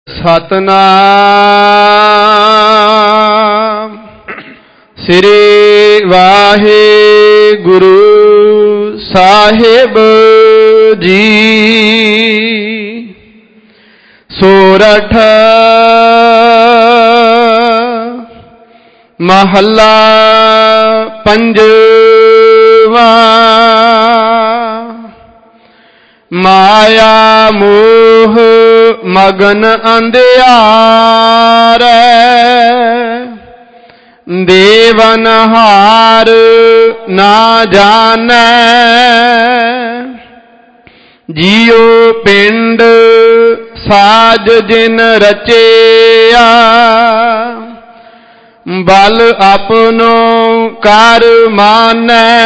ਸਤਨਾਮ ਸ੍ਰੀ ਵਾਹਿਗੁਰੂ ਸਾਹਿਬ ਜੀ। ਸੋਰਠ ਮਹੱਲਾ ਪੰਜਵਾਂ। ਮਾਇਆ ਮੋਹ ਮਗਨ ਅੰਧਿਆਰੈ, ਦੇਵਨਹਾਰ ਨਾ ਜਾਣੈ। ਜੀਉ ਪਿੰਡ ਸਾਜ ਜਿਨ ਰਚਿਆ, ਬਲ ਆਪਨੋ ਕਰ ਮਾਨੈ।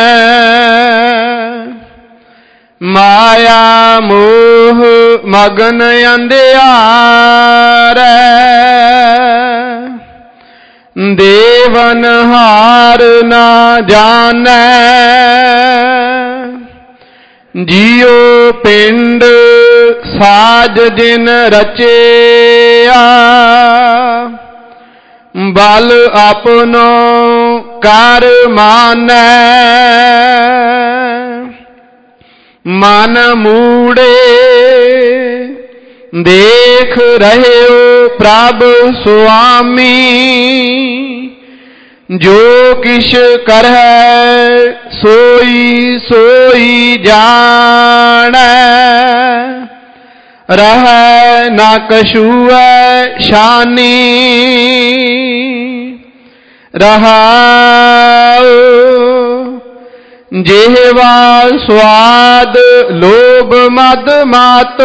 ਮਾਇਆ ਮੋਹ ਮਗਨ ਅੰਧਿਆਰੈ, ਦੇਵਨਹਾਰ ਨਾ ਜਾਣੈ। ਜੀਉ ਪਿੰਡ ਸਾਜ ਜਿਨ ਰਚਿਆ, ਬਲ ਆਪਨੋ ਕਰ ਮਾਨੈ। ਮਨ ਮੂੜੇ ਦੇਖ ਰਹਿਓ ਪ੍ਰਭ ਸੁਆਮੀ, ਜੋ ਕਿਛ ਕਰਹਿ ਸੋਈ ਸੋਈ ਜਾਣੈ। ਰਹਿ ਨਾ ਕਛੂਐ ਛਾਨੀ, ਰਹਾਉ ਜਿਹਵਾ ਸਵਾਦ ਲੋਭ ਮਦ ਮਤ।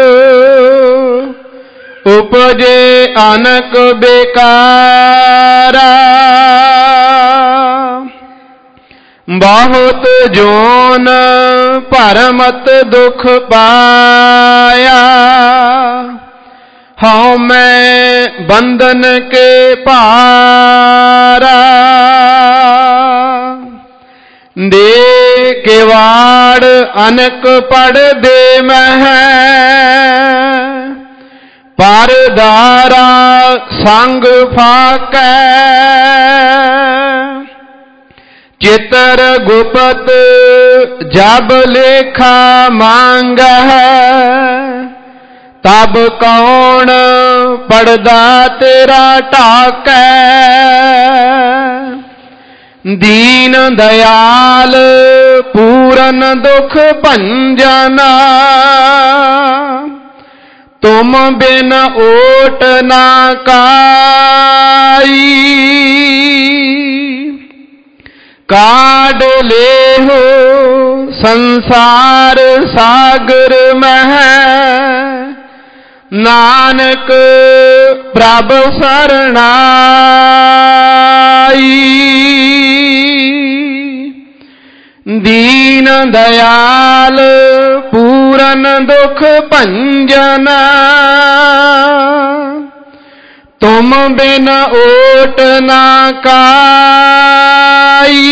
ਉਪਜੇ ਅਨਕ ਬੇਕਾਰਾ, ਬਹੁਤ ਜੋਨ ਭਰਮਤ ਦੁਖ ਪਾਇਆ। ਹਉ ਮੈਂ ਬੰਧਨ ਕੇ ਭਾਰਾ, ਦੇ ਕਿਵਾੜ ਅਨਕ ਪੜਦੇ ਮਹਿ। ਪਰਦਾਰਾ ਸੰਗ ਫਾਕੈ, ਚਿਤਰ ਗੁਪਤ ਜਬ ਲੇਖਾ ਮੰਗਹਿ। ਤਬ ਕੌਣ ਪੜਦਾ ਤੇਰਾ ਢਾਕੈ। ਦੀਨ ਦਇਆਲ ਪੂਰਨ ਦੁਖ ਭੰਜਨਾ, ਤੁਮ ਬਿਨ ਓਟ ਨਾ ਕਾਈ। ਕਾਢ ਲੇਹੁ ਸੰਸਾਰ ਸਾਗਰ ਮਹਿ, ਨਾਨਕ ਪ੍ਰਭ ਸਰਣਾਈ। ਦੀਨ ਦਇਆਲ ਪੂਰਨ ਦੁਖ ਭੰਜਨਾ, ਤੁਮ ਬਿਨ ਓਟ ਨਾ ਕਾਈ।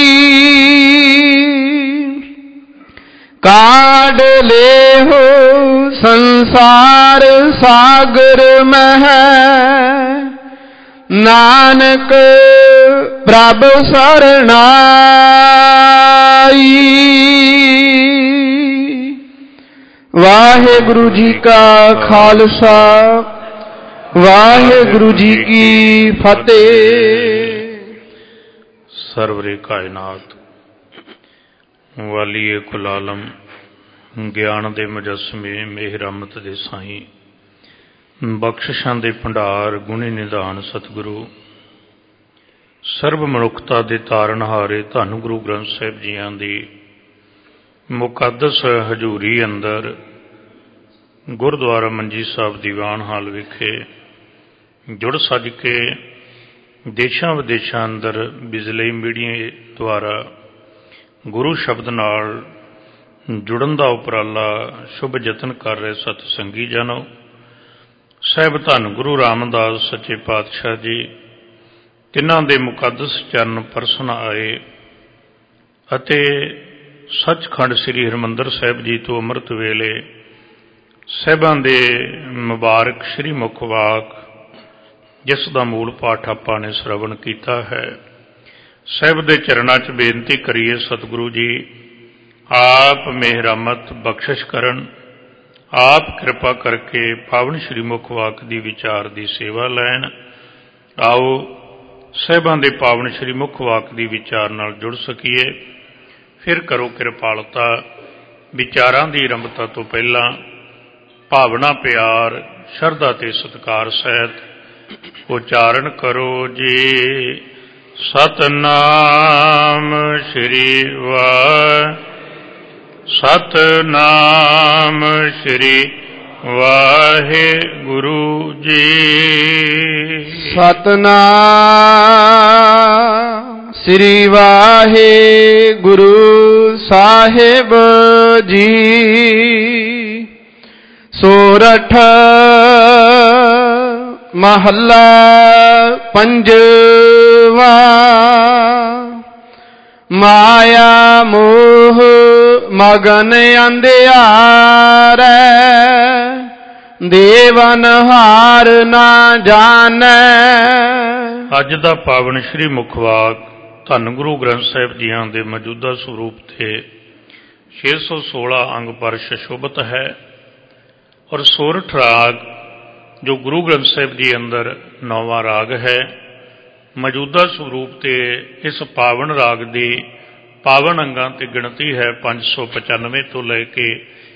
ਕਾਢ ਲੇਹੁ ਸੰਸਾਰ ਸਾਗਰ ਮਹਿ, ਨਾਨਕ ਪ੍ਰਭ ਸਰਣਾਈ। ਵਾਹਿਗੁਰੂ ਜੀ ਕਾ ਖਾਲਸਾ, ਵਾਹਿਗੁਰੂ ਜੀ ਕੀ ਫਤਿਹ। ਸਰਵਰੇ ਕਾਇਨਾਤ ਵਾਲੀਏ ਕੁਲ ਆਲਮ, ਗਿਆਨ ਦੇ ਮੁਜੱਸਮੇ ਮਿਹਰ ਅਮਤ ਦੇ ਸਾਈਂ, ਬਖਸ਼ਿਸ਼ਾਂ ਦੇ ਭੰਡਾਰ ਗੁਣੀ ਨਿਧਾਨ ਸਤਿਗੁਰੂ, ਸਰਬ ਮਨੁੱਖਤਾ ਦੇ ਤਾਰਨਹਾਰੇ ਧੰਨ ਗੁਰੂ ਗ੍ਰੰਥ ਸਾਹਿਬ ਜੀਆਂ ਦੀ ਮੁਕੱਦਸ ਹਜ਼ੂਰੀ ਅੰਦਰ ਗੁਰਦੁਆਰਾ ਮੰਜੀ ਸਾਹਿਬ ਦੀਵਾਨ ਹਾਲ ਵਿਖੇ ਜੁੜ ਸੱਜ ਕੇ ਦੇਸ਼ਾਂ ਵਿਦੇਸ਼ਾਂ ਅੰਦਰ ਬਿਜਲਈ ਮੀਡੀਆ ਦੁਆਰਾ ਗੁਰੂ ਸ਼ਬਦ ਨਾਲ ਜੁੜਨ ਦਾ ਉਪਰਾਲਾ ਸ਼ੁਭ ਯਤਨ ਕਰ ਰਹੇ ਸਤ ਸੰਗੀ ਜਨੋ, ਸਾਹਿਬ ਧੰਨ ਗੁਰੂ ਰਾਮਦਾਸ ਸੱਚੇ ਪਾਤਸ਼ਾਹ ਜੀ ਤਿੰਨਾਂ ਦੇ ਮੁਕੱਦਸ ਚਰਨ ਪਰਸਨ ਆਏ ਅਤੇ ਸੱਚਖੰਡ ਸ੍ਰੀ ਹਰਿਮੰਦਰ ਸਾਹਿਬ ਜੀ ਤੋਂ ਅੰਮ੍ਰਿਤ ਵੇਲੇ ਸਾਹਿਬਾਂ ਦੇ ਮੁਬਾਰਕ ਸ਼੍ਰੀ ਮੁਖ ਵਾਕ, ਜਿਸ ਦਾ ਮੂਲ ਪਾਠ ਆਪਾਂ ਨੇ ਸ਼ਰਵਣ ਕੀਤਾ ਹੈ। ਸਾਹਿਬ ਦੇ ਚਰਨਾਂ 'ਚ ਬੇਨਤੀ ਕਰੀਏ, ਸਤਿਗੁਰੂ ਜੀ ਆਪ ਮਿਹਰਮਤ ਬਖਸ਼ਿਸ਼ ਕਰਨ, ਆਪ ਕਿਰਪਾ ਕਰਕੇ ਪਾਵਨ ਸ਼੍ਰੀ ਮੁਖ ਵਾਕ ਦੀ ਵਿਚਾਰ ਦੀ ਸੇਵਾ ਲੈਣ। ਆਓ ਸਾਹਿਬਾਂ ਦੇ ਪਾਵਨ ਸ਼੍ਰੀ ਮੁਖ ਵਾਕ ਦੀ ਵਿਚਾਰ ਨਾਲ ਜੁੜ ਸਕੀਏ। ਫਿਰ ਕਰੋ ਕਿਰਪਾਲਤਾ, ਵਿਚਾਰਾਂ ਦੀ ਆਰੰਭਤਾ ਤੋਂ ਪਹਿਲਾਂ ਭਾਵਨਾ, ਪਿਆਰ, ਸ਼ਰਧਾ ਤੇ ਸਤਿਕਾਰ ਸਹਿਤ ਉਚਾਰਨ ਕਰੋ ਜੀ। ਸਤਨਾਮ ਸ਼੍ਰੀ ਸਤਨਾਮ ਸ਼੍ਰੀ ਵਾਹਿਗੁਰੂ ਜੀ। ਸਤਨਾਮ ਸ੍ਰੀ ਵਾਹਿਗੁਰੂ ਸਾਹਿਬ ਜੀ। ਸੋਰਠ ਮਹੱਲਾ ਪੰਜਵਾ। ਮਾਇਆ ਮੋਹ ਮਗਨ ਅੰਧਿਆਰੈ, ਦੇਵਨ ਹਾਰ ਨਾ ਜਾਣੈ। ਅੱਜ ਦਾ ਪਾਵਨ ਸ਼੍ਰੀ ਮੁਖ ਵਾਕ ਧੰਨ ਗੁਰੂ ਗ੍ਰੰਥ ਸਾਹਿਬ ਜੀਆਂ ਦੇ ਮੌਜੂਦਾ ਸਰੂਪ ਤੇ 616 ਅੰਗ ਪਰ ਸ਼ੋਭਤ ਹੈ। ਔਰ ਸੋਰਠ ਰਾਗ ਜੋ ਗੁਰੂ ਗ੍ਰੰਥ ਸਾਹਿਬ ਜੀ ਅੰਦਰ 9ਵਾਂ ਰਾਗ ਹੈ, ਮੌਜੂਦਾ ਸਰੂਪ ਤੇ ਇਸ ਪਾਵਨ ਰਾਗ ਦੀ ਪਾਵਨ ਅੰਗਾਂ ਤੇ ਗਿਣਤੀ ਹੈ 595 ਤੋਂ ਲੈ ਕੇ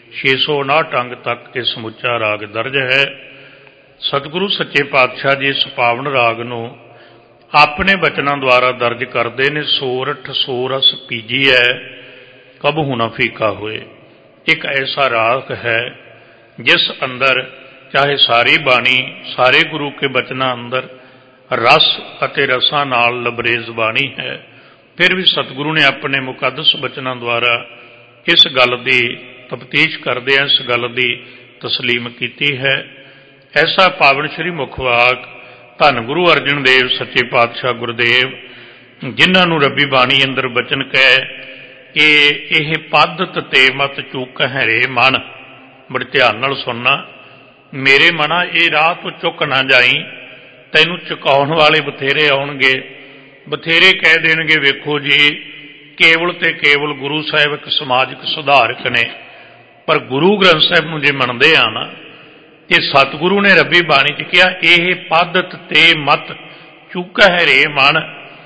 659 ਅੰਗ ਤੱਕ ਇਹ ਸਮੁੱਚਾ ਰਾਗ ਦਰਜ ਹੈ। ਸਤਿਗੁਰੂ ਸੱਚੇ ਪਾਤਸ਼ਾਹ ਜੀ ਇਸ ਪਾਵਨ ਰਾਗ ਨੂੰ ਆਪਣੇ ਬਚਨਾਂ ਦੁਆਰਾ ਦਰਜ ਕਰਦੇ ਨੇ। ਸੋਰਠ ਸੋਰਸ ਪੀਜੀਐ ਕਬਹੂ ਨਾ ਫੀਕਾ ਹੋਏ। ਇੱਕ ਐਸਾ ਰਾਗ ਹੈ ਜਿਸ ਅੰਦਰ ਚਾਹੇ ਸਾਰੀ ਬਾਣੀ, ਸਾਰੇ ਗੁਰੂ ਕੇ ਬਚਨਾਂ ਅੰਦਰ ਰਸ ਅਤੇ ਰਸਾਂ ਨਾਲ ਲਬਰੇਜ਼ ਬਾਣੀ ਹੈ, ਫਿਰ ਵੀ ਸਤਿਗੁਰੂ ਨੇ ਆਪਣੇ ਮੁਕੱਦਸ ਬਚਨਾਂ ਦੁਆਰਾ ਇਸ ਗੱਲ ਦੀ ਤਫਤੀਸ਼ ਕਰਦਿਆਂ ਇਸ ਗੱਲ ਦੀ ਤਸਲੀਮ ਕੀਤੀ ਹੈ। ਐਸਾ ਪਾਵਨ ਸ਼੍ਰੀ ਮੁਖ ਵਾਕ ਧੰਨ ਗੁਰੂ ਅਰਜਨ ਦੇਵ ਸੱਚੇ ਪਾਤਸ਼ਾਹ ਗੁਰਦੇਵ, ਜਿਨ੍ਹਾਂ ਨੂੰ ਰੱਬੀ ਬਾਣੀ ਅੰਦਰ ਬਚਨ ਕਹਿ ਕਿ ਇਹ ਪੱਦਤ ਤੇ ਮਤ ਚੂਕ ਹੈਰੇ ਮਨ। ਬੜੇ ਧਿਆਨ ਨਾਲ ਸੁਣਨਾ, ਮੇਰੇ ਮਨਾ ਇਹ ਰਾਹ ਤੋਂ ਚੁੱਕ ਨਾ ਜਾਈ, ਤੈਨੂੰ ਚੁਕਾਉਣ ਵਾਲੇ ਬਥੇਰੇ ਆਉਣਗੇ, ਬਥੇਰੇ ਕਹਿ ਦੇਣਗੇ ਵੇਖੋ ਜੀ ਕੇਵਲ ਤੇ ਕੇਵਲ ਗੁਰੂ ਸਾਹਿਬ ਇੱਕ ਸਮਾਜਿਕ ਸੁਧਾਰਕ ਨੇ। ਪਰ ਗੁਰੂ ਗ੍ਰੰਥ ਸਾਹਿਬ ਨੂੰ ਜੇ ਮੰਨਦੇ ਆ ਨਾ, ਇਹ ਸਤਿਗੁਰੂ ਨੇ ਰੱਬੀ ਬਾਣੀ 'ਚ ਕਿਹਾ ਇਹ ਪੱਦਤ ਤੇ ਮਤ ਚੂਕ ਹੈਰੇ ਮਨ,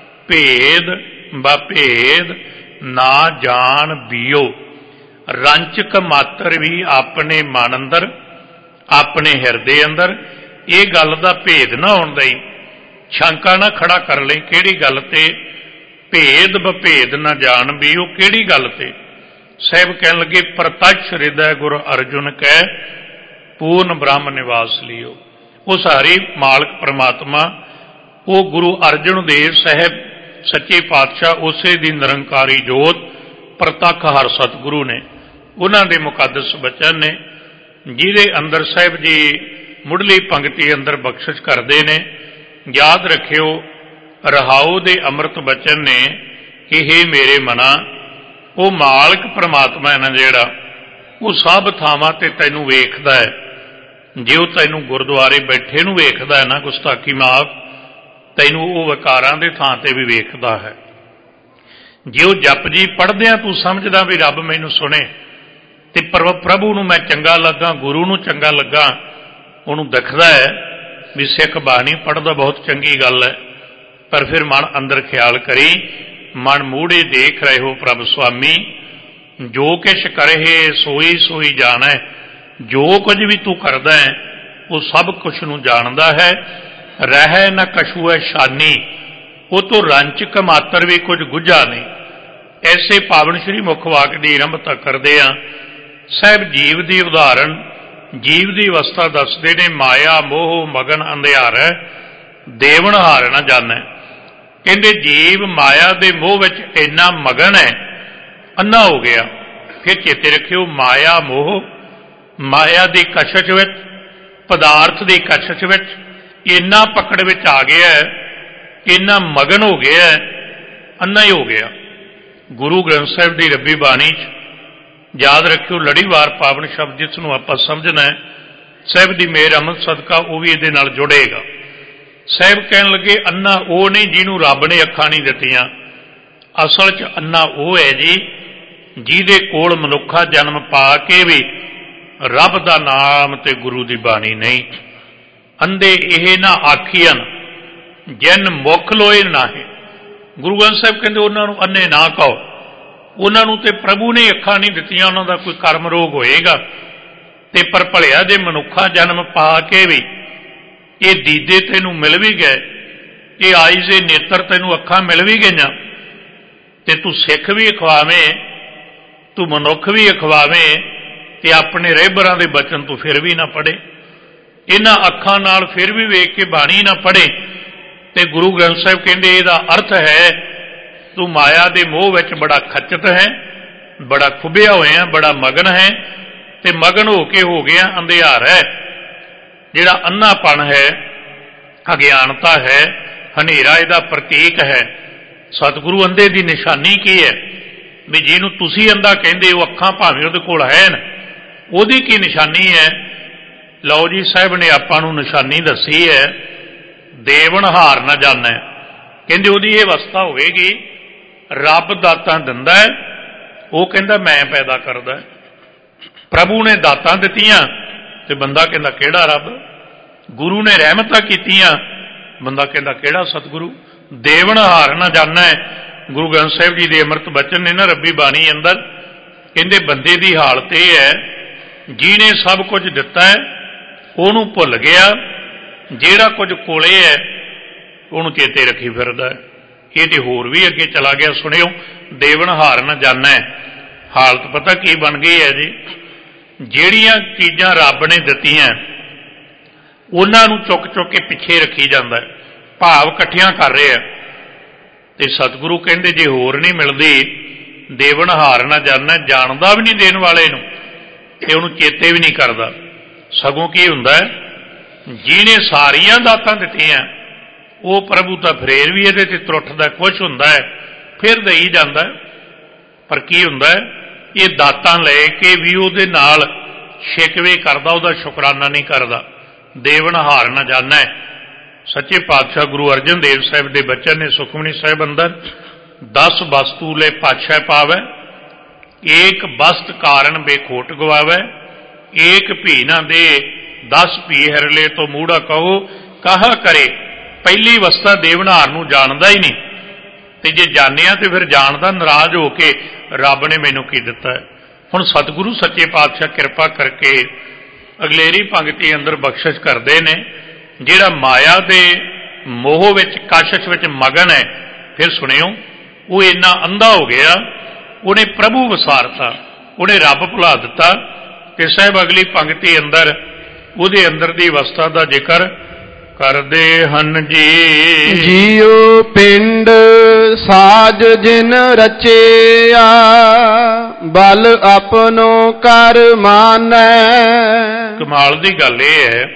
ਭੇਦ ਬਭੇਦ ਨਾ ਜਾਣ ਬੀਓ। ਰੰਚਕ ਮਾਤਰ ਵੀ ਆਪਣੇ ਮਨ ਅੰਦਰ, ਆਪਣੇ ਹਿਰਦੇ ਅੰਦਰ ਇਹ ਗੱਲ ਦਾ ਭੇਦ ਨਾ ਹੋਣ ਦਈ, ਸ਼ੰਕਾ ਨਾ ਖੜਾ ਕਰ ਲਈ ਕਿਹੜੀ ਗੱਲ ਤੇ, ਭੇਦ ਬਭੇਦ ਨਾ ਜਾਣ ਵੀ ਉਹ ਕਿਹੜੀ ਗੱਲ ਤੇ। ਸਾਹਿਬ ਕਹਿਣ ਲੱਗੇ ਪ੍ਰਤੱਛ ਹਿਰਦੈ ਗੁਰ ਅਰਜੁਨ ਕਹਿ, ਪੂਰਨ ਬ੍ਰਹਮ ਨਿਵਾਸ ਲਿਓ। ਉਹ ਸਾਰੀ ਮਾਲਕ ਪ੍ਰਮਾਤਮਾ, ਉਹ ਗੁਰੂ ਅਰਜਨ ਦੇਵ ਸਾਹਿਬ ਸੱਚੇ ਪਾਤਸ਼ਾਹ, ਉਸੇ ਦੀ ਨਿਰੰਕਾਰੀ ਜੋਤ ਪ੍ਰਤੱਖ ਹਰ ਸਤਿਗੁਰੂ ਨੇ, ਉਹਨਾਂ ਦੇ ਮੁਕੱਦਸ ਬਚਨ ਨੇ, ਜਿਹਦੇ ਅੰਦਰ ਸਾਹਿਬ ਜੀ ਮੁੱਢਲੀ ਪੰਕਤੀ ਅੰਦਰ ਬਖਸ਼ਿਸ਼ ਕਰਦੇ ਨੇ। ਯਾਦ ਰੱਖਿਓ ਰਹਾਉ ਦੇ ਅੰਮ੍ਰਿਤ ਬਚਨ ਨੇ ਕਿ ਹੇ ਮੇਰੇ ਮਨਾ, ਉਹ ਮਾਲਕ ਪ੍ਰਮਾਤਮਾ ਹੈ ਨਾ ਜਿਹੜਾ, ਉਹ ਸਭ ਥਾਵਾਂ ਤੇ ਤੈਨੂੰ ਵੇਖਦਾ ਹੈ। ਜੇ ਉਹ ਤੈਨੂੰ ਗੁਰਦੁਆਰੇ ਬੈਠੇ ਨੂੰ ਵੇਖਦਾ ਹੈ ਨਾ, ਗੁਸਤਾਖੀ ਮਾਫ, ਤੈਨੂੰ ਉਹ ਵਿਕਾਰਾਂ ਦੇ ਥਾਂ ਤੇ ਵੀ ਵੇਖਦਾ ਹੈ। ਜੇ ਉਹ ਜਪ ਜੀ ਪੜ੍ਹਦਿਆਂ ਤੂੰ ਸਮਝਦਾ ਵੀ ਰੱਬ ਮੈਨੂੰ ਸੁਣੇ ਤੇ ਪ੍ਰਭੂ ਨੂੰ ਮੈਂ ਚੰਗਾ ਲੱਗਾ, ਗੁਰੂ ਨੂੰ ਚੰਗਾ ਲੱਗਾ, ਉਹਨੂੰ ਦਿਖਦਾ ਹੈ ਵੀ ਸਿੱਖ ਬਾਣੀ ਪੜ੍ਹਦਾ ਬਹੁਤ ਚੰਗੀ ਗੱਲ ਹੈ। ਪਰ ਫਿਰ ਮਨ ਅੰਦਰ ਖਿਆਲ ਕਰੀ, ਮਨ ਮੂੜੇ ਦੇਖ ਰਹੇ ਹੋ ਪ੍ਰਭ ਸੁਆਮੀ, ਜੋ ਕਿਛ ਕਰਹਿ ਸੋਈ ਸੋਈ ਜਾਣੈ। ਜੋ ਕੁਝ ਵੀ ਤੂੰ ਕਰਦਾ ਹੈ ਉਹ ਸਭ ਕੁਛ ਨੂੰ ਜਾਣਦਾ ਹੈ। ਰਹਿ ਨ ਕਛੂ ਹੈ ਸ਼ਾਨੀ, ਉਹ ਤੋਂ ਰੰਚਕ ਮਾਤਰ ਵੀ ਕੁਝ ਗੁੱਝਾ ਨਹੀਂ। ਐਸੇ ਪਾਵਨ ਸ਼੍ਰੀ ਮੁਖ ਵਾਕ ਦੀ ਆਰੰਭਤਾ ਕਰਦੇ ਆ। ਸਾਹਿਬ ਜੀਵ ਦੀ ਉਦਾਹਰਣ, ਜੀਵ ਦੀ ਅਵਸਥਾ ਦੱਸਦੇ ਨੇ। ਮਾਇਆ ਮੋਹ ਮਗਨ ਅੰਧਿਆਰੈ, ਦੇਵਨ ਹਾਰ ਨਾ ਜਾਣੈ। ਕਹਿੰਦੇ ਜੀਵ ਮਾਇਆ ਦੇ ਮੋਹ ਵਿੱਚ ਇੰਨਾ ਮਗਨ ਹੈ, ਅੰਨਾ ਹੋ ਗਿਆ। ਫਿਰ ਚੇਤੇ ਰੱਖਿਓ ਮਾਇਆ ਮੋਹ, ਮਾਇਆ ਦੀ ਕਸ਼ਸ਼ ਵਿੱਚ, ਪਦਾਰਥ ਦੀ ਕਸ਼ਸ਼ ਵਿੱਚ ਇੰਨਾ ਪਕੜ ਵਿੱਚ ਆ ਗਿਆ, ਇੰਨਾ ਮਗਨ ਹੋ ਗਿਆ, ਅੰਨਾ ਹੀ ਹੋ ਗਿਆ। ਗੁਰੂ ਗ੍ਰੰਥ ਸਾਹਿਬ ਦੀ ਰੱਬੀ ਬਾਣੀ 'ਚ ਯਾਦ ਰੱਖਿਓ ਲੜੀਵਾਰ ਪਾਵਨ ਸ਼ਬਦ ਜਿਸ ਨੂੰ ਆਪਾਂ ਸਮਝਣਾ ਹੈ, ਸਾਹਿਬ ਦੀ ਮੇਰ ਅੰਮ੍ਰਿਤ ਸਦਕਾ ਉਹ ਵੀ ਇਹਦੇ ਨਾਲ ਜੁੜੇਗਾ। ਸਾਹਿਬ ਕਹਿਣ ਲੱਗੇ ਅੰਨਾ ਉਹ ਨਹੀਂ ਜਿਹਨੂੰ ਰੱਬ ਨੇ ਅੱਖਾਂ ਨਹੀਂ ਦਿੱਤੀਆਂ। ਅਸਲ 'ਚ ਅੰਨਾ ਉਹ ਹੈ ਜੀ ਜਿਹਦੇ ਕੋਲ ਮਨੁੱਖਾ ਜਨਮ ਪਾ ਕੇ ਵੀ ਰੱਬ ਦਾ ਨਾਮ ਤੇ ਗੁਰੂ ਦੀ ਬਾਣੀ ਨਹੀਂ। ਅੰਧੇ ਇਹ ਨਾ ਆਖੀਆਂ ਜਿਨ ਮੁਖ ਲੋਏ ਨਾਹੇ। ਗੁਰੂ ਗ੍ਰੰਥ ਸਾਹਿਬ ਕਹਿੰਦੇ ਉਹਨਾਂ ਨੂੰ ਅੰਨੇ ਨਾ ਕਹੋ, ਉਹਨਾਂ ਨੂੰ ਤੇ ਪ੍ਰਭੂ ਨੇ ਅੱਖਾਂ ਨਹੀਂ ਦਿੱਤੀਆਂ, ਉਹਨਾਂ ਦਾ ਕੋਈ ਕਰਮ ਰੋਗ ਹੋਏਗਾ। ਤੇ ਪਰ ਭਲਿਆ ਜੇ ਮਨੁੱਖਾ ਜਨਮ ਪਾ ਕੇ ਵੀ ਇਹ ਦੀਦੇ ਤੈਨੂੰ ਮਿਲ ਵੀ ਗਏ, ਇਹ ਆਈਜ਼ ਦੇ ਨੇਤਰ ਤੈਨੂੰ ਅੱਖਾਂ ਮਿਲ ਵੀ ਗਈਆਂ, ਤੇ ਤੂੰ ਸਿੱਖ ਵੀ ਅਖਵਾਵੇਂ, ਤੂੰ ਮਨੁੱਖ ਵੀ ਅਖਵਾਵੇਂ, ਤੇ ਆਪਣੇ ਰਹਿਬਰਾਂ ਦੇ ਬਚਨ ਤੂੰ ਫਿਰ ਵੀ ਨਾ ਪੜ੍ਹੇ, ਇਹਨਾਂ ਅੱਖਾਂ ਨਾਲ ਫਿਰ ਵੀ ਵੇਖ ਕੇ ਬਾਣੀ ਨਾ ਪੜ੍ਹੇ। ਤੇ ਗੁਰੂ ਗ੍ਰੰਥ ਸਾਹਿਬ ਕਹਿੰਦੇ ਇਹਦਾ ਅਰਥ ਹੈ ਤੂੰ ਮਾਇਆ ਦੇ ਮੋਹ ਵਿੱਚ ਬੜਾ ਖੱਚਤ ਹੈ, ਬੜਾ ਖੁੱਭਿਆ ਹੋਇਆ, ਬੜਾ ਮਗਨ ਹੈ, ਤੇ ਮਗਨ ਹੋ ਕੇ ਹੋ ਗਿਆ ਅੰਧਿਆਰ ਹੈ। ਜਿਹੜਾ ਅੰਨਾਪਣ ਹੈ, ਅਗਿਆਨਤਾ ਹੈ, ਹਨੇਰਾ ਇਹਦਾ ਪ੍ਰਤੀਕ ਹੈ। ਸਤਿਗੁਰੂ ਅੰਧੇ ਦੀ ਨਿਸ਼ਾਨੀ ਕੀ ਹੈ? ਵੀ ਜਿਹਨੂੰ ਤੁਸੀਂ ਅੰਧਾ ਕਹਿੰਦੇ ਹੋ, ਅੱਖਾਂ ਭਾਵੇਂ ਉਹਦੇ ਕੋਲ ਹੈ ਨਾ, ਉਹਦੀ ਕੀ ਨਿਸ਼ਾਨੀ ਹੈ? ਲਓ ਜੀ, ਸਾਹਿਬ ਨੇ ਆਪਾਂ ਨੂੰ ਨਿਸ਼ਾਨੀ ਦੱਸੀ ਹੈ, ਦੇਵਨ ਹਾਰ ਨਾ ਜਾਣਾ। ਕਹਿੰਦੇ ਉਹਦੀ ਇਹ ਅਵਸਥਾ ਹੋਵੇਗੀ, ਰੱਬ ਦਾਤਾਂ ਦਿੰਦਾ ਹੈ, ਉਹ ਕਹਿੰਦਾ ਮੈਂ ਪੈਦਾ ਕਰਦਾ। ਪ੍ਰਭੂ ਨੇ ਦਾਤਾਂ ਦਿੱਤੀਆਂ ਤੇ ਬੰਦਾ ਕਹਿੰਦਾ ਕਿਹੜਾ ਰੱਬ। ਗੁਰੂ ਨੇ ਰਹਿਮਤਾਂ ਕੀਤੀਆਂ, ਬੰਦਾ ਕਹਿੰਦਾ ਕਿਹੜਾ ਸਤਿਗੁਰੂ। ਦੇਵਨ ਹਾਰ ਨਾ ਜਾਣਾ। ਗੁਰੂ ਗ੍ਰੰਥ ਸਾਹਿਬ ਜੀ ਦੇ ਅੰਮ੍ਰਿਤ ਬਚਨ ਨੇ ਨਾ ਰੱਬੀ ਬਾਣੀ ਅੰਦਰ, ਕਹਿੰਦੇ ਬੰਦੇ ਦੀ ਹਾਲਤ ਇਹ ਹੈ ਜਿਹਨੇ ਸਭ ਕੁਝ ਦਿੱਤਾ ਹੈ ਉਹਨੂੰ ਭੁੱਲ ਗਿਆ, ਜਿਹੜਾ ਕੁਝ ਕੋਲੇ ਹੈ ਉਹਨੂੰ ਚੇਤੇ ਰੱਖੀ ਫਿਰਦਾ। ਇਹ ਤੇ ਹੋਰ ਵੀ ਅੱਗੇ ਚਲਾ ਗਿਆ। ਸੁਣਿਓ, ਦੇਵਨ ਹਾਰ ਨਾ ਜਾਣਾ। ਹਾਲਤ ਪਤਾ ਕੀ ਬਣ ਗਈ ਹੈ ਜੀ? ਜਿਹੜੀਆਂ ਚੀਜ਼ਾਂ ਰੱਬ ਨੇ ਦਿੱਤੀਆਂ ਉਹਨਾਂ ਨੂੰ ਚੁੱਕ ਚੁੱਕ ਕੇ ਪਿੱਛੇ ਰੱਖੀ ਜਾਂਦਾ, ਭਾਵ ਇਕੱਠੀਆਂ ਕਰ ਰਹੇ ਆ। ਤੇ ਸਤਿਗੁਰੂ ਕਹਿੰਦੇ ਜੇ ਹੋਰ ਨਹੀਂ ਮਿਲਦੀ, ਦੇਵਨ ਹਾਰ ਨਾ ਜਾਣਾ। ਜਾਣਦਾ ਵੀ ਨਹੀਂ ਦੇਣ ਵਾਲੇ ਨੂੰ, ਤੇ ਉਹਨੂੰ ਚੇਤੇ ਵੀ ਨਹੀਂ ਕਰਦਾ। ਸਗੋਂ ਕੀ ਹੁੰਦਾ, ਜਿਹਨੇ ਸਾਰੀਆਂ ਦਾਤਾਂ ਦਿੱਤੀਆਂ ਉਹ ਪ੍ਰਭੂ ਤਾਂ ਫੇਰ ਵੀ ਇਹਦੇ ਤੇ ਤਰੁੱਠਦਾ, ਖੁਸ਼ ਹੁੰਦਾ ਹੈ, ਫਿਰ ਦੇਈ ਜਾਂਦਾ। ਪਰ ਕੀ ਹੁੰਦਾ, ਇਹ ਦਾਤਾਂ ਲੈ ਕੇ ਵੀ ਉਹਦੇ ਨਾਲ ਸ਼ਿਕਵੇ ਕਰਦਾ, ਉਹਦਾ ਸ਼ੁਕਰਾਨਾ ਨਹੀਂ ਕਰਦਾ। ਦੇਵਨ ਹਾਰ ਨਾ ਜਾਣਾ। ਸੱਚੇ ਪਾਤਸ਼ਾਹ ਗੁਰੂ ਅਰਜਨ ਦੇਵ ਸਾਹਿਬ ਦੇ ਬਚਨ ਨੇ ਸੁਖਮਨੀ ਸਾਹਿਬ ਅੰਦਰ 10 ਵਸਤੂ ਲੈ ਪਾਤਸ਼ਾਹ ਪਾਵੈ, ਏਕ ਬਸਤ ਕਾਰਨ ਬੇਖੋਟ ਗਵਾਵੈ, ਏਕ ਭੀ ਨਾ ਦੇ 10 ਭੀ ਹਰਲੇ ਤੋਂ ਮੂੜਾ ਕਹੋ ਕਹਾ ਕਰੇ। ਪਹਿਲੀ ਅਵਸਥਾ ਦੇਵਨਹਾਰ ਨੂੰ ਜਾਣਦਾ ਹੀ ਨਹੀਂ, ਤੇ ਜੇ ਜਾਣਿਆ ਤੇ ਫਿਰ ਜਾਣਦਾ ਨਾਰਾਜ਼ ਹੋ ਕੇ ਰੱਬ ਨੇ ਮੈਨੂੰ ਕੀ ਦਿੱਤਾ ਹੈ। ਹੁਣ ਸਤਿਗੁਰੂ ਸੱਚੇ ਪਾਤਸ਼ਾਹ ਕਿਰਪਾ ਕਰਕੇ ਅਗਲੇਰੀ ਪੰਕਤੀ ਅੰਦਰ ਬਖਸ਼ਿਸ਼ ਕਰਦੇ ਨੇ, ਜਿਹੜਾ ਮਾਇਆ ਦੇ ਮੋਹ ਵਿੱਚ ਕਸ਼ਿਸ਼ ਵਿੱਚ ਮਗਨ ਹੈ। ਫਿਰ ਸੁਣਿਓ, ਉਹ ਇੰਨਾ ਅੰਧਾ ਹੋ ਗਿਆ, ਉਹਨੇ ਪ੍ਰਭੂ ਵਿਸਾਰਤਾ, ਉਹਨੇ ਰੱਬ ਭੁਲਾ ਦਿੱਤਾ। ਤੇ ਸਾਹਿਬ ਅਗਲੀ ਪੰਕਤੀ ਅੰਦਰ ਉਹਦੇ ਅੰਦਰ ਦੀ ਅਵਸਥਾ ਦਾ ਜ਼ਿਕਰ ਕਰਦੇ ਹਨ ਜੀ। ਜੀਉ ਪਿੰਡ ਸਾਜ ਜਿਨ ਰਚਿਆ, ਬਲ ਆਪਨੋ ਕਰ ਮਾਨੈ। ਕਮਾਲ ਦੀ ਗੱਲ ਇਹ ਹੈ,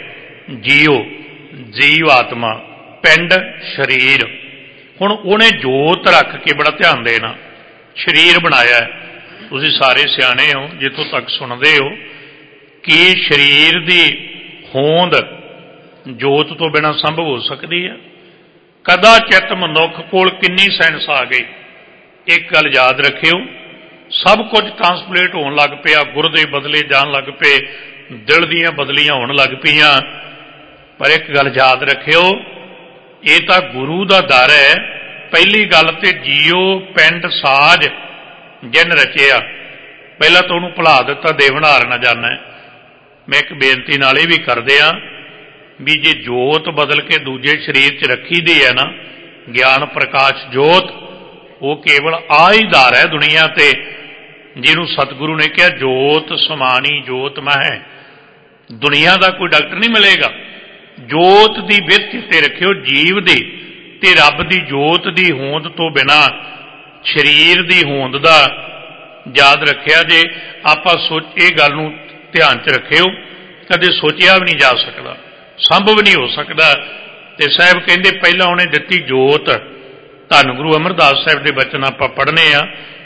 ਜੀਵ ਆਤਮਾ, ਪਿੰਡ ਸਰੀਰ। ਹੁਣ ਉਹਨੇ ਜੋਤ ਰੱਖ ਕੇ ਬੜਾ ਧਿਆਨ ਦੇਣਾ, ਸਰੀਰ ਬਣਾਇਆ। ਤੁਸੀਂ ਸਾਰੇ ਸਿਆਣੇ ਹੋ, ਜਿੱਥੋਂ ਤੱਕ ਸੁਣਦੇ ਹੋ ਕਿ ਸਰੀਰ ਦੀ ਹੋਂਦ ਜੋਤ ਤੋਂ ਬਿਨਾਂ ਸੰਭਵ ਹੋ ਸਕਦੀ ਹੈ? ਕਦਾ ਚਿੱਤ ਮਨੁੱਖ ਕੋਲ ਕਿੰਨੀ ਸਾਇੰਸ ਆ ਗਈ। ਇੱਕ ਗੱਲ ਯਾਦ ਰੱਖਿਓ, ਸਭ ਕੁਝ ਟਰਾਂਸਪਲੇਟ ਹੋਣ ਲੱਗ ਪਿਆ, ਗੁਰਦੇ ਬਦਲੇ ਜਾਣ ਲੱਗ ਪਏ, ਦਿਲ ਦੀਆਂ ਬਦਲੀਆਂ ਹੋਣ ਲੱਗ ਪਈਆਂ। ਪਰ ਇੱਕ ਗੱਲ ਯਾਦ ਰੱਖਿਓ, ਇਹ ਤਾਂ ਗੁਰੂ ਦਾ ਦਰ ਹੈ। ਪਹਿਲੀ ਗੱਲ ਤੇ ਜੀਓ ਪਿੰਡ ਸਾਜ ਜਿਨ ਰਚਿਆ, ਪਹਿਲਾਂ ਤਾਂ ਉਹਨੂੰ ਭੁਲਾ ਦਿੱਤਾ, ਦੇਵਨਹਾਰ ਨਾ ਜਾਣਾ। ਮੈਂ ਇੱਕ ਬੇਨਤੀ ਨਾਲ ਇਹ ਵੀ ਕਰਦੇ ਆ ਵੀ ਜੇ ਜੋਤ ਬਦਲ ਕੇ ਦੂਜੇ ਸਰੀਰ 'ਚ ਰੱਖੀ ਦੀ ਹੈ ਨਾ, ਗਿਆਨ ਪ੍ਰਕਾਸ਼ ਜੋਤ, ਉਹ ਕੇਵਲ ਆ ਹੀ ਦਰ ਹੈ ਦੁਨੀਆ ਤੇ, ਜਿਹਨੂੰ ਸਤਿਗੁਰੂ ਨੇ ਕਿਹਾ ਜੋਤ ਸਮਾਣੀ ਜੋਤ ਮਹਿ। ਦੁਨੀਆ ਦਾ ਕੋਈ ਡਾਕਟਰ ਨਹੀਂ ਮਿਲੇਗਾ। ਜੋਤ ਦੀ ਵਿੱਥ ਤੇ ਰੱਖਿਓ, ਜੀਵ ਦੀ ਤੇ ਰੱਬ ਦੀ ਜੋਤ ਦੀ ਹੋਂਦ ਤੋਂ ਬਿਨਾਂ ਸਰੀਰ ਦੀ ਹੋਂਦ ਦਾ ਯਾਦ ਰੱਖਿਆ ਜੇ। ਆਪਾਂ ਇਹ ਗੱਲ ਨੂੰ ਧਿਆਨ 'ਚ ਰੱਖਿਓ, ਕਦੇ ਸੋਚਿਆ ਵੀ ਨਹੀਂ ਜਾ ਸਕਦਾ, ਸੰਭਵ ਨਹੀਂ ਹੋ ਸਕਦਾ। ਤੇ ਸਾਹਿਬ ਕਹਿੰਦੇ ਪਹਿਲਾਂ ਉਹਨੇ ਦਿੱਤੀ ਜੋਤ। ਧੰਨ ਗੁਰੂ ਅਮਰਦਾਸ ਸਾਹਿਬ ਦੇ ਬਚਨ ਆਪਾਂ ਪੜ੍ਹਨੇ ਆ,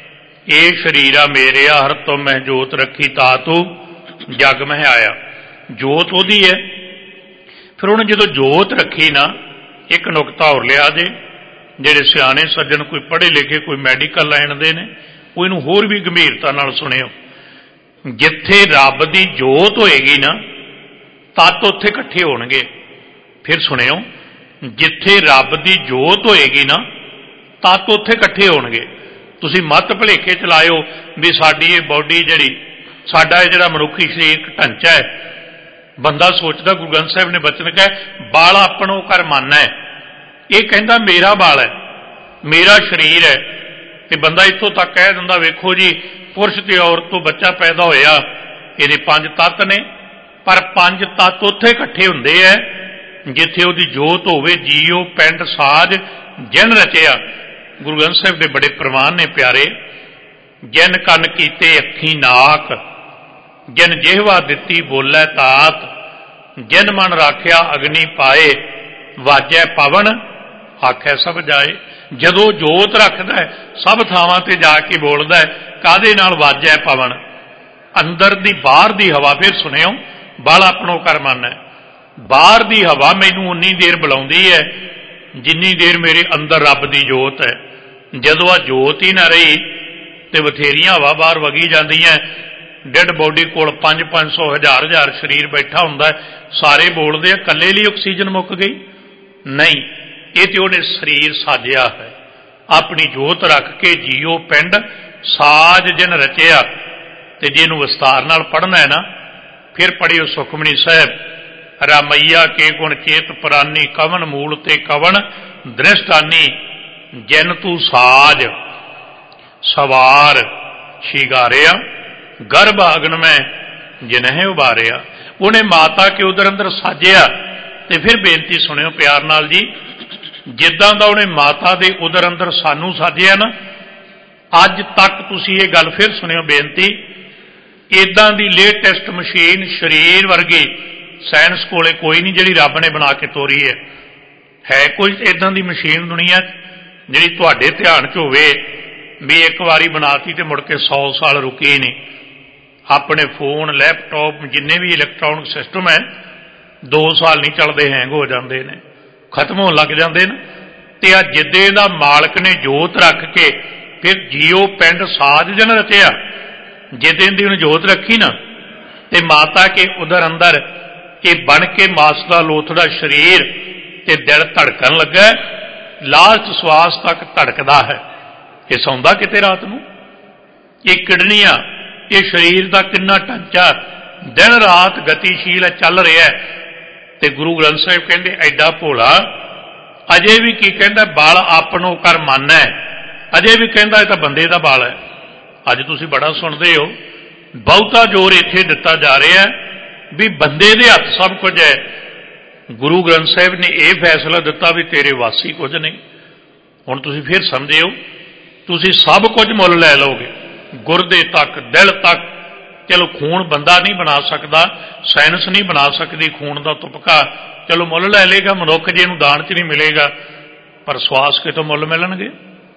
ਇਹ ਸ਼ਰੀਰਾ ਮੇਰਿਆ ਹਰ ਤੋਂ ਮੈਂ ਜੋਤ ਰੱਖੀ ਤਾ ਤੂੰ ਜਗ ਮਹਿ ਆਇਆ। ਜੋਤ ਉਹਦੀ ਹੈ। ਫਿਰ ਉਹਨੇ ਜਦੋਂ ਜੋਤ ਰੱਖੀ ਨਾ, ਇੱਕ ਨੁਕਤਾ ਹੋਰ ਲਿਆ ਜੇ, ਜਿਹੜੇ ਸਿਆਣੇ ਸੱਜਣ ਕੋਈ ਪੜ੍ਹੇ ਲਿਖੇ ਕੋਈ ਮੈਡੀਕਲ ਲਾਈਨ ਦੇ ਨੇ, ਉਹ ਇਹਨੂੰ ਹੋਰ ਵੀ ਗੰਭੀਰਤਾ ਨਾਲ ਸੁਣਿਓ। ਜਿੱਥੇ ਰੱਬ ਦੀ ਜੋਤ ਹੋਏਗੀ ਨਾ, ਤੱਤ ਉੱਥੇ ਇਕੱਠੇ ਹੋਣਗੇ। ਫਿਰ ਸੁਣਿਓ, ਜਿੱਥੇ ਰੱਬ ਦੀ ਜੋਤ ਹੋਏਗੀ ਨਾ, ਤੱਤ ਉੱਥੇ ਇਕੱਠੇ ਹੋਣਗੇ। ਤੁਸੀਂ ਮੱਤ ਭੁਲੇਖੇ ਚਲਾਇਓ ਵੀ ਸਾਡੀ ਇਹ ਬੋਡੀ ਜਿਹੜੀ, ਸਾਡਾ ਇਹ ਜਿਹੜਾ ਮਨੁੱਖੀ ਸਰੀਰਕ ਢਾਂਚਾ ਹੈ, ਬੰਦਾ ਸੋਚਦਾ, ਗੁਰੂ ਗ੍ਰੰਥ ਸਾਹਿਬ ਨੇ ਬਚਨ ਕਿਹਾ ਬਾਲ ਆਪਣੋ ਕਰ ਮਨ ਹੈ। ਇਹ ਕਹਿੰਦਾ ਮੇਰਾ ਬਾਲ ਹੈ, ਮੇਰਾ ਸਰੀਰ ਹੈ। ਤੇ ਬੰਦਾ ਇੱਥੋਂ ਤੱਕ ਕਹਿ ਦਿੰਦਾ, ਵੇਖੋ ਜੀ ਪੁਰਸ਼ ਤੇ ਔਰਤ ਤੋਂ ਬੱਚਾ ਪੈਦਾ ਹੋਇਆ, ਇਹਦੇ 5 ਤੱਤ ਨੇ, ਪਰ 5 ਤੱਤ ਉੱਥੇ ਇਕੱਠੇ ਹੁੰਦੇ ਹੈ ਜਿੱਥੇ ਉਹਦੀ ਜੋਤ ਹੋਵੇ। ਜੀਓ ਪਿੰਡ ਸਾਜ ਜਿਨ ਰਚਿਆ। ਗੁਰੂ ਗ੍ਰੰਥ ਸਾਹਿਬ ਦੇ ਬੜੇ ਪ੍ਰਮਾਣ ਨੇ ਪਿਆਰੇ। ਜਿਨ ਕੰਨ ਕੀਤੇ ਅੱਖੀ ਨਾਕ, ਜਿਨ ਜਿਹਵਾ ਦਿੱਤੀ ਬੋਲੇ ਤਾਤ, ਜਿਨ ਮਨ ਰਾਖਿਆ ਅਗਨੀ ਪਾਏ, ਵਾਜੈ ਪਵਨ ਆਖੈ ਸਭ ਜਾਏ। ਜਦੋਂ ਜੋਤ ਰੱਖਦਾ ਹੈ ਸਭ ਥਾਵਾਂ ਤੇ ਜਾ ਕੇ ਬੋਲਦਾ ਹੈ। ਕਾਹਦੇ ਨਾਲ? ਵਾਜੈ ਪਵਨ, ਅੰਦਰ ਦੀ ਬਾਹਰ ਦੀ ਹਵਾ। ਫਿਰ ਸੁਣਿਓ, ਬਲ ਆਪਣੋ ਕਰ ਮਨ ਹੈ। ਬਾਹਰ ਦੀ ਹਵਾ ਮੈਨੂੰ ਉਨੀ ਦੇਰ ਬੁਲਾਉਂਦੀ ਹੈ ਜਿੰਨੀ ਦੇਰ ਮੇਰੇ ਅੰਦਰ ਰੱਬ ਦੀ ਜੋਤ ਹੈ। ਜਦੋਂ ਆ ਜੋਤ ਹੀ ਨਾ ਰਹੀ ਤੇ ਬਥੇਰੀਆਂ ਹਵਾ ਬਾਹਰ ਵਗੀ ਜਾਂਦੀਆਂ। ਡੈਡ ਬੋਡੀ ਕੋਲ 500 1000 ਸਰੀਰ ਬੈਠਾ ਹੁੰਦਾ, ਸਾਰੇ ਬੋਲਦੇ ਆ, ਇਕੱਲੇ ਲਈ ਆਕਸੀਜਨ ਮੁੱਕ ਗਈ? ਨਹੀਂ, ਇਹ ਤੇ ਉਹਨੇ ਸਰੀਰ ਸਾਜਿਆ ਹੈ ਆਪਣੀ ਜੋਤ ਰੱਖ ਕੇ। ਜੀਓ ਪਿੰਡ ਸਾਜ ਜਿਨ ਰਚਿਆ। ਤੇ ਜੇ ਇਹਨੂੰ ਵਿਸਤਾਰ ਨਾਲ ਪੜ੍ਹਨਾ ਹੈ ਨਾ, ਫਿਰ ਪੜ੍ਹਿਓ ਸੁਖਮਨੀ ਸਾਹਿਬ। ਰਾਮਈਆ ਕੇ ਗੁਣ ਚੇਤ ਪ੍ਰਾਨੀ, ਕਵਨ ਮੂਲ ਤੇ ਕਵਨ ਦ੍ਰਿਸ਼ਟਾਨੀ, ਜਿਨ ਤੂੰ ਸਾਜ ਸਵਾਰ ਸ਼ਿਗਾਰਿਆ, ਗਰਭ ਅਗਨ ਮੈਂ ਜਿਨਹਿ ਉਬਾਰਿਆ। ਉਹਨੇ ਮਾਤਾ ਕੇ ਉਦਰ ਅੰਦਰ ਸਾਜਿਆ। ਤੇ ਫਿਰ ਬੇਨਤੀ ਸੁਣਿਓ ਪਿਆਰ ਨਾਲ ਜੀ, ਜਿੱਦਾਂ ਦਾ ਉਹਨੇ ਮਾਤਾ ਦੇ ਉਦਰ ਅੰਦਰ ਸਾਨੂੰ ਸਾਜਿਆ ਨਾ, ਅੱਜ ਤੱਕ ਤੁਸੀਂ ਇਹ ਗੱਲ ਫਿਰ ਸੁਣਿਓ ਬੇਨਤੀ, ਇਦਾਂ ਦੀ ਲੇਟੈਸਟ ਮਸ਼ੀਨ ਸਰੀਰ ਵਰਗੀ ਸਾਇੰਸ ਕੋਲੇ ਕੋਈ ਨਹੀਂ ਜਿਹੜੀ ਰੱਬ ਨੇ ਬਣਾ ਕੇ ਤੋਰੀ ਹੈ। ਹੈ ਕੋਈ ਇਦਾਂ ਦੀ ਮਸ਼ੀਨ ਦੁਨੀਆ 'ਚ ਜਿਹੜੀ ਤੁਹਾਡੇ ਧਿਆਨ 'ਚ ਹੋਵੇ ਵੀ ਇੱਕ ਵਾਰੀ ਬਣਾਤੀ ਤੇ ਮੁੜ ਕੇ 100 ਸਾਲ ਰੁਕੀ ਨਹੀਂ? ਆਪਣੇ ਫੋਨ, ਲੈਪਟਾਪ, ਜਿੰਨੇ ਵੀ ਇਲੈਕਟ੍ਰੋਨਿਕ ਸਿਸਟਮ ਹੈ, 2 ਸਾਲ ਨਹੀਂ ਚੱਲਦੇ, ਹੈਂਗ ਹੋ ਜਾਂਦੇ ਨੇ, ਖਤਮ ਹੋਣ ਲੱਗ ਜਾਂਦੇ ਨੇ। ਤੇ ਆ ਜਿੱਦੇ ਦਾ ਮਾਲਕ ਨੇ ਜੋਤ ਰੱਖ ਕੇ ਫਿਰ ਜੀਓ ਪਿੰਡ ਸਾਜ ਜਨ ਰਚਿਆ, ਜਿੱਦੇ ਦੀ ਉਹਨੇ ਜੋਤ ਰੱਖੀ ਨਾ, ਤੇ ਮਾਤਾ ਕੇ ਉਦਰ ਅੰਦਰ ਇਹ ਬਣ ਕੇ ਮਾਸ ਦਾ ਲੋਥੜਾ ਸਰੀਰ ਤੇ ਦਿਲ ਧੜਕਣ ਲੱਗਾ, ਲਾਸਟ ਸਵਾਸ ਤੱਕ ਧੜਕਦਾ ਹੈ। ਇਹ ਸੌਂਦਾ ਕਿਤੇ ਰਾਤ ਨੂੰ? ਇਹ ਕਿਡਨੀਆਂ, ਇਹ ਸਰੀਰ ਦਾ ਕਿੰਨਾ ਢਾਂਚਾ ਦਿਨ ਰਾਤ ਗਤੀਸ਼ੀਲ ਹੈ, ਚੱਲ ਰਿਹਾ ਹੈ। ਤੇ ਗੁਰੂ ਗ੍ਰੰਥ ਸਾਹਿਬ ਕਹਿੰਦੇ ਐਡਾ ਭੋਲਾ ਅਜੇ ਵੀ ਕੀ ਕਹਿੰਦਾ, ਬਲ ਆਪਣੋ ਕਰ ਮਨ ਹੈ। ਅਜੇ ਵੀ ਕਹਿੰਦਾ ਇਹ ਤਾਂ ਬੰਦੇ ਦਾ ਬਲ ਹੈ। ਅੱਜ ਤੁਸੀਂ ਬੜਾ ਸੁਣਦੇ ਹੋ, ਬਹੁਤਾ ਜ਼ੋਰ ਇੱਥੇ ਦਿੱਤਾ ਜਾ ਰਿਹਾ ਵੀ ਬੰਦੇ ਦੇ ਹੱਥ ਸਭ ਕੁਝ ਹੈ। ਗੁਰੂ ਗ੍ਰੰਥ ਸਾਹਿਬ ਨੇ ਇਹ ਫੈਸਲਾ ਦਿੱਤਾ ਵੀ ਤੇਰੇ ਵਾਸੀ ਕੁਝ ਨਹੀਂ। ਹੁਣ ਤੁਸੀਂ ਫਿਰ ਸਮਝਿਓ, ਤੁਸੀਂ ਸਭ ਕੁਝ ਮੁੱਲ ਲੈ ਲਓਗੇ, ਗੁਰਦੇ ਤੱਕ, ਦਿਲ ਤੱਕ। ਚਲੋ ਖੂਨ ਬੰਦਾ ਨਹੀਂ ਬਣਾ ਸਕਦਾ, ਸਾਇੰਸ ਨਹੀਂ ਬਣਾ ਸਕਦੀ ਖੂਨ ਦਾ ਤੁਪਕਾ, ਚਲੋ ਮੁੱਲ ਲੈ ਲਏਗਾ ਮਨੁੱਖ ਜੇ ਇਹਨੂੰ ਦਾਨ 'ਚ ਨਹੀਂ ਮਿਲੇਗਾ, ਪਰ ਸਵਾਸ ਕਿਤੋਂ ਮੁੱਲ ਮਿਲਣਗੇ?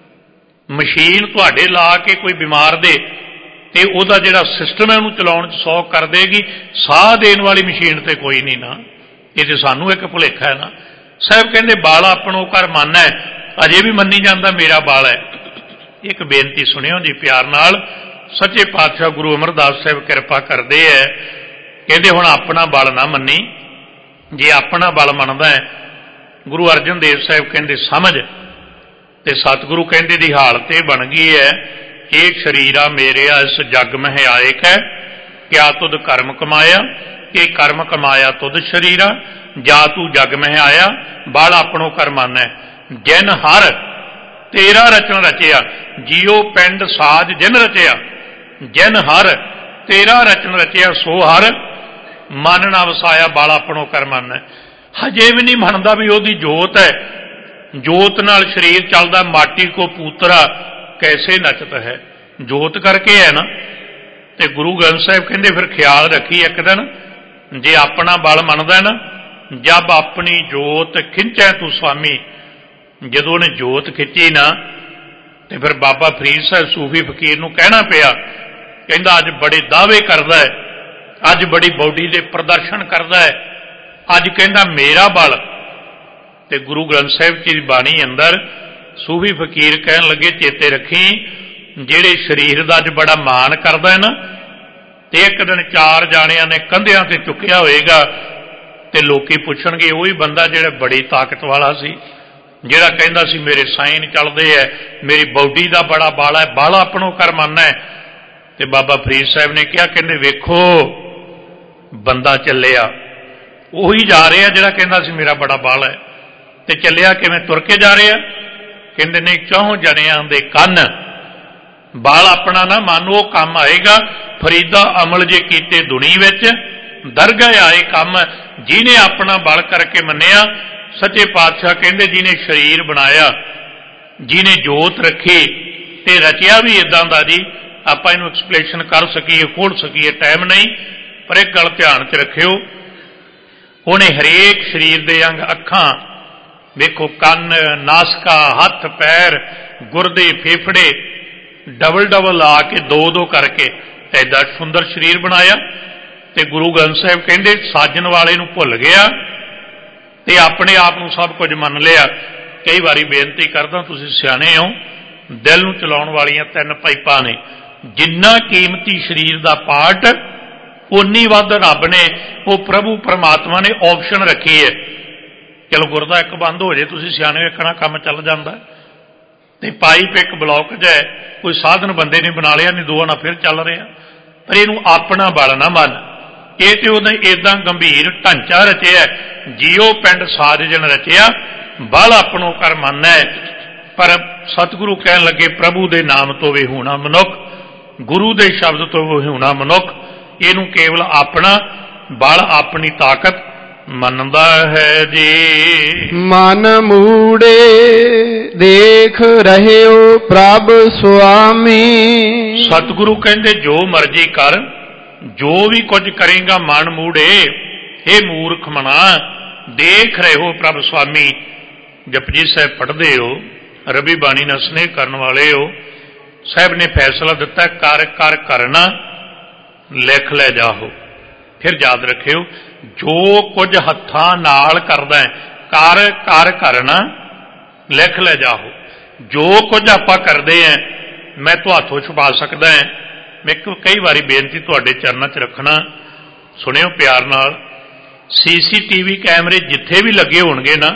ਮਸ਼ੀਨ ਤੁਹਾਡੇ ਲਾ ਕੇ ਕੋਈ ਬਿਮਾਰ ਦੇ ਤੇ ਉਹਦਾ ਜਿਹੜਾ ਸਿਸਟਮ ਹੈ ਉਹਨੂੰ ਚਲਾਉਣ 'ਚ 100 ਕਰ ਦੇਗੀ, ਸਾਹ ਦੇਣ ਵਾਲੀ ਮਸ਼ੀਨ ਤੇ ਕੋਈ ਨਹੀਂ ਨਾ। ਇਹ ਤੇ ਸਾਨੂੰ ਇੱਕ ਭੁਲੇਖਾ ਹੈ ਨਾ। ਸਾਹਿਬ ਕਹਿੰਦੇ ਬਾਲ ਆਪਣੋ ਕਰ ਮਨ ਹੈ, ਅਜੇ ਵੀ ਮੰਨੀ ਜਾਂਦਾ ਮੇਰਾ ਬਾਲ ਹੈ। ਇੱਕ ਬੇਨਤੀ ਸੁਣਿਓ ਜੀ ਪਿਆਰ ਨਾਲ, ਸੱਚੇ ਪਾਤਸ਼ਾਹ ਗੁਰੂ ਅਮਰਦਾਸ ਸਾਹਿਬ ਕਿਰਪਾ ਕਰਦੇ ਹੈ, ਕਹਿੰਦੇ ਹੁਣ ਆਪਣਾ ਬਲ ਨਾ ਮੰਨੀ, ਜੇ ਆਪਣਾ ਬਲ ਮੰਨਦਾ ਹੈ, ਗੁਰੂ ਅਰਜਨ ਦੇਵ ਸਾਹਿਬ ਕਹਿੰਦੇ ਸਮਝ, ਤੇ ਸਤਿਗੁਰੂ ਕਹਿੰਦੇ ਦੀ ਹਾਲਤ ਇਹ ਬਣ ਗਈ ਹੈ, ਇਹ ਸ਼ਰੀਰਾ ਮੇਰਿਆ ਇਸ ਜਗ ਮਹਿ ਆਇਕ ਹੈ, ਕਿਆ ਤੁਧ ਕਰਮ ਕਮਾਇਆ, ਇਹ ਕਰਮ ਕਮਾਇਆ ਤੁਧ ਸ਼ਰੀਰਾ, ਜਾ ਤੂੰ ਜਗ ਮਹਿ ਆਇਆ, ਬਲ ਆਪਣੋ ਕਰ ਮਨ ਹੈ। ਜਿਨ ਹਰ ਤੇਰਾ ਰਚਨ ਰਚਿਆ, ਜੀਓ ਪਿੰਡ ਸਾਜ ਜਿਨ ਰਚਿਆ, ਜਿਨ ਹਰ ਤੇਰਾ ਰਚਨ ਰਚਿਆ, ਸੋ ਹਰ ਮਨ ਨਾ ਵਸਾਇਆ, ਬਲ ਆਪਣੋ ਕਰ ਮਨ ਹੈ। ਹਜੇ ਵੀ ਨਹੀਂ ਮੰਨਦਾ ਵੀ ਉਹਦੀ ਜੋਤ ਹੈ, ਜੋਤ ਨਾਲ ਸਰੀਰ ਚੱਲਦਾ। ਮਾਟੀ ਕੋ ਪੂਤਰਾ ਕੈਸੇ ਨਚਤ ਹੈ, ਜੋਤ ਕਰਕੇ ਹੈ ਨਾ। ਤੇ ਗੁਰੂ ਗ੍ਰੰਥ ਸਾਹਿਬ ਕਹਿੰਦੇ ਫਿਰ ਖਿਆਲ ਰੱਖੀ, ਇੱਕ ਦਿਨ ਜੇ ਆਪਣਾ ਬਲ ਮੰਨਦਾ ਨਾ, ਜਬ ਆਪਣੀ ਜੋਤ ਖਿੰਚੈ ਤੂੰ ਸੁਆਮੀ, ਜਦੋਂ ਉਹਨੇ ਜੋਤ ਖਿੱਚੀ ਨਾ तो फिर बाबा फरीद साहब सूफी फकीर नूं कहना पिया, कहंदा अज बड़े दावे करदा है, अज बड़ी बॉडी दे प्रदर्शन करदा है, अज कहंदा मेरा बल। ते गुरु ग्रंथ साहिब जी दी बाणी अंदर सूफी फकीर कहन लगे, चेते रखी जिहड़े शरीर दा अज बड़ा मान करदा है ना, ते एक दिन 4 जाणियां ने कंधियां ते चुक्या होएगा ते लोकी पुछणगे ओही बंदा जिहड़ा बड़ी ताकत वाला सी, जिहड़ा कहंदा सी मेरे साइन चलदे है, मेरी बॉडी दा बड़ा बाला है, बाला अपनों कर मानना है। ते बाबा फरीद साहब ने कहा, कहंदे वेखो बंदा चलिया, ਉਹੀ जा रहा जिहड़ा कहंदा सी मेरा बड़ा बाल है। ते चलिया किवें, तुर के जा रहा? कहंदे नहीं, 4 जणियां दे कंन, बाल अपना ना मानो, काम आएगा। फरीदा अमल जे कीते दुनी विच, दरगाह आए काम, जिन्हें अपना बल करके मन्निया। सच्चे पातशाह कहंदे जिन्हें शरीर बनाया, जिन्हें जोत रखी ते रचिया भी इदां दा जी, आपां इहनूं एक्सप्लेनेशन कर सकीए, खोल सकीए, टाइम नहीं, पर एक गल ध्यान च रखियो, उन्हें हरेक शरीर दे अंग, अखां देखो, कंन, नासका, हथ पैर, गुरदे, फेफड़े डबल डबल ला के 2-2 करके ऐदा सुंदर शरीर बनाया। ते गुरु ग्रंथ साहिब कहंदे साजन वाले नूं भुल गया ते अपने आप नूं सब कुछ मन लिया। कई बारी बेनती करदा, तुसीं सियाणे हो, दिल नूं चलाउण वालियां 3 पाइपां ने, जिन्ना कीमती शरीर दा पार्ट उन्नी वध रब ने, वो प्रभु परमात्मा ने ऑप्शन रखी है। चलो गुरदा एक बंद हो जाए, तुसीं सियाणे वेखना काम चल जांदा, ते पाइप एक ब्लॉक है, कोई साधन बंदे ने बना लिया, नहीं 2 ना फिर चल रहा, पर इनू अपना बल ना मन। ये तो उन्हें इदा गंभीर ढांचा रचिया, जियो पिंड साजन रचिया, बल अपनों कर मानना है। पर सतगुरु कहन लगे, प्रभु दे नाम तो वे होना मनुख, गुरु दे शब्द तो वे होना मनुख, इनू केवल अपना बल, अपनी ताकत मनदा है जी। मन मूड़े देख रहे हो प्रभ स्वामी। सतगुरु कहंदे जो मर्जी कर, जो भी कुछ करेगा मन मूड़े, हे मूर्ख मना, देख रहे हो प्रभ स्वामी। जपजी साहब पढ़ते हो, रवि बाणी नाल स्नेह करने वाले हो, साहब ने फैसला दिता, कर कर करना, लिख ले जाओ। फिर याद रखियो, जो कुछ हत्थां नाल करदा है, कर कर करना, लिख ले जाओ। जो कुछ आपां करदे हैं, मैं तो हाथों छुपा सकदा है। मैं कई बारी बेनती तुहाडे चरणों च रखना, सुनियो प्यार नाल, CCTV कैमरे जिथे भी लगे होणगे ना,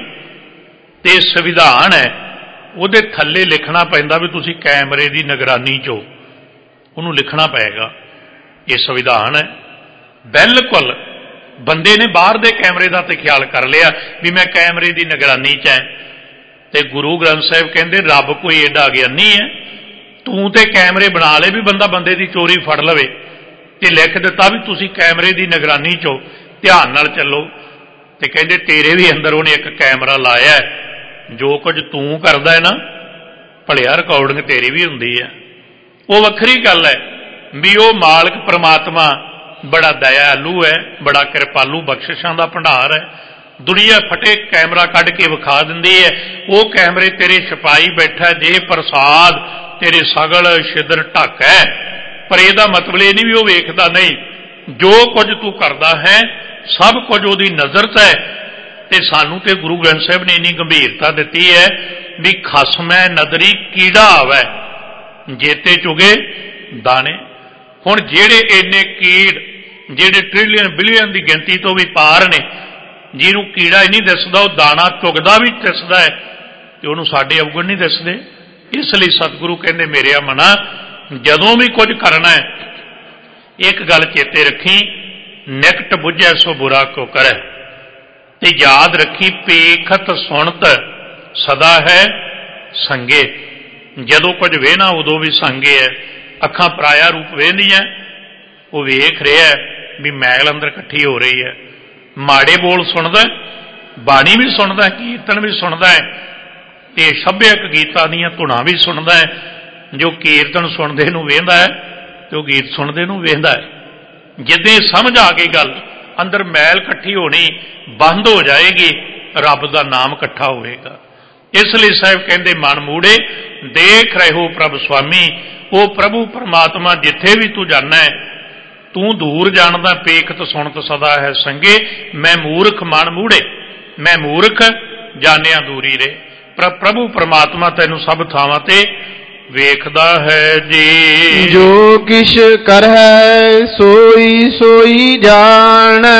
ते संविधान है उहदे थल्ले लिखना पैंदा भी तुसीं कैमरे की निगरानी चो, उहनूं लिखना पएगा। ये संविधान है। बिल्कुल बंदे ने बाहर दे कैमरे का तो ख्याल कर लिया भी मैं कैमरे की निगरानी च है, ते गुरु ग्रंथ साहिब कहते रब कोई एडा ज्ञानी है, तू तो कैमरे बना ले भी बंदा बंदे की चोरी फड़ लवे, ते लिख दिता भी तुसीं कैमरे की निगरानी चो ध्यान नाल चलो। ते कहते तेरे भी अंदर उन्हें एक कैमरा लाया है, जो कुछ तू करदा है ना, भलिया रिकॉर्डिंग तेरी भी हुंदी है। वो वखरी गल है भी वो मालक परमात्मा बड़ा दयालु है, बड़ा कृपालु, बख्शिशां दा भंडार है। दुनिया फटे कैमरा कढ़ के विखा दिंदी है, वो कैमरे तेरे छपाई बैठा, जे प्रसाद तेरे सगल छिद्र ढक है, पर यदा मतलब ये नहीं भी वो वेखदा नहीं, जो कुछ तू करदा है सब कुछ उसदी नज़र च है। ते सानू ते गुरु ग्रंथ साहिब ने इन्नी गंभीरता दी है भी खसमै नदरी कीड़ा आवे जेते चुगे दाने। हुण जेड़े इन्ने कीड़ जेड़े ट्रिलियन बिलियन की गिनती तो भी पार ने, जिन्हों कीड़ा ही नहीं दिसदा, दाना चुगदा भी दिसदा है, तो उन्होंने साडे अवगुण नहीं दिसदे। इसलिए सतगुरु कहंदे मेरे मना, जदों भी कुछ करना है एक गल चेते रखी, निकट बुझै सो बुरा को करे, ते याद रखी पेखत सुनत सदा है संगे। जदों कुछ वेहना उदों भी संगे है, अखां पराया रूप वेहदियां, वो वेख रहा है भी मैल अंदर इकट्ठी हो रही है। माड़े बोल सुनदा, बाणी भी सुनदा, कीर्तन भी सुनदा है, ते सभ्यक गीतां दीयां धुनां भी सुनदा है। जो कीर्तन सुनदे नूं वेंदा है ते वो गीत सुनदे नूं वेंदा है। जिद्दे समझ आ गई गल, अंदर मैल इकट्ठी होनी बंद हो जाएगी, रब दा नाम इकट्ठा होएगा। ਇਸ ਲਈ ਸਾਹਿਬ ਕਹਿੰਦੇ ਮਨ ਮੂੜੇ ਦੇਖ ਰਹੋ ਪ੍ਰਭ ਸੁਆਮੀ। ਉਹ ਪ੍ਰਭੂ ਪਰਮਾਤਮਾ ਜਿੱਥੇ ਵੀ ਤੂੰ ਜਾਣਾ ਹੈ, ਤੂੰ ਦੂਰ ਜਾਣਦਾ ਪੇਖਤ ਸੁਣਤ ਸਦਾ ਹੈ ਸੰਗੇ। ਮੈਂ ਮੂਰਖ ਮਨ ਮੂੜੇ, ਮੈਂ ਮੂਰਖ ਜਾਣਿਆ ਦੂਰੀ ਰੇ। ਪਰ ਪ੍ਰਭੂ ਪਰਮਾਤਮਾ ਤੈਨੂੰ ਸਭ ਥਾਵਾਂ ਤੇ ਵੇਖਦਾ ਹੈ ਜੀ। ਜੋ ਕਿਛ ਕਰਹਿ ਸੋਈ ਸੋਈ ਜਾਣੈ,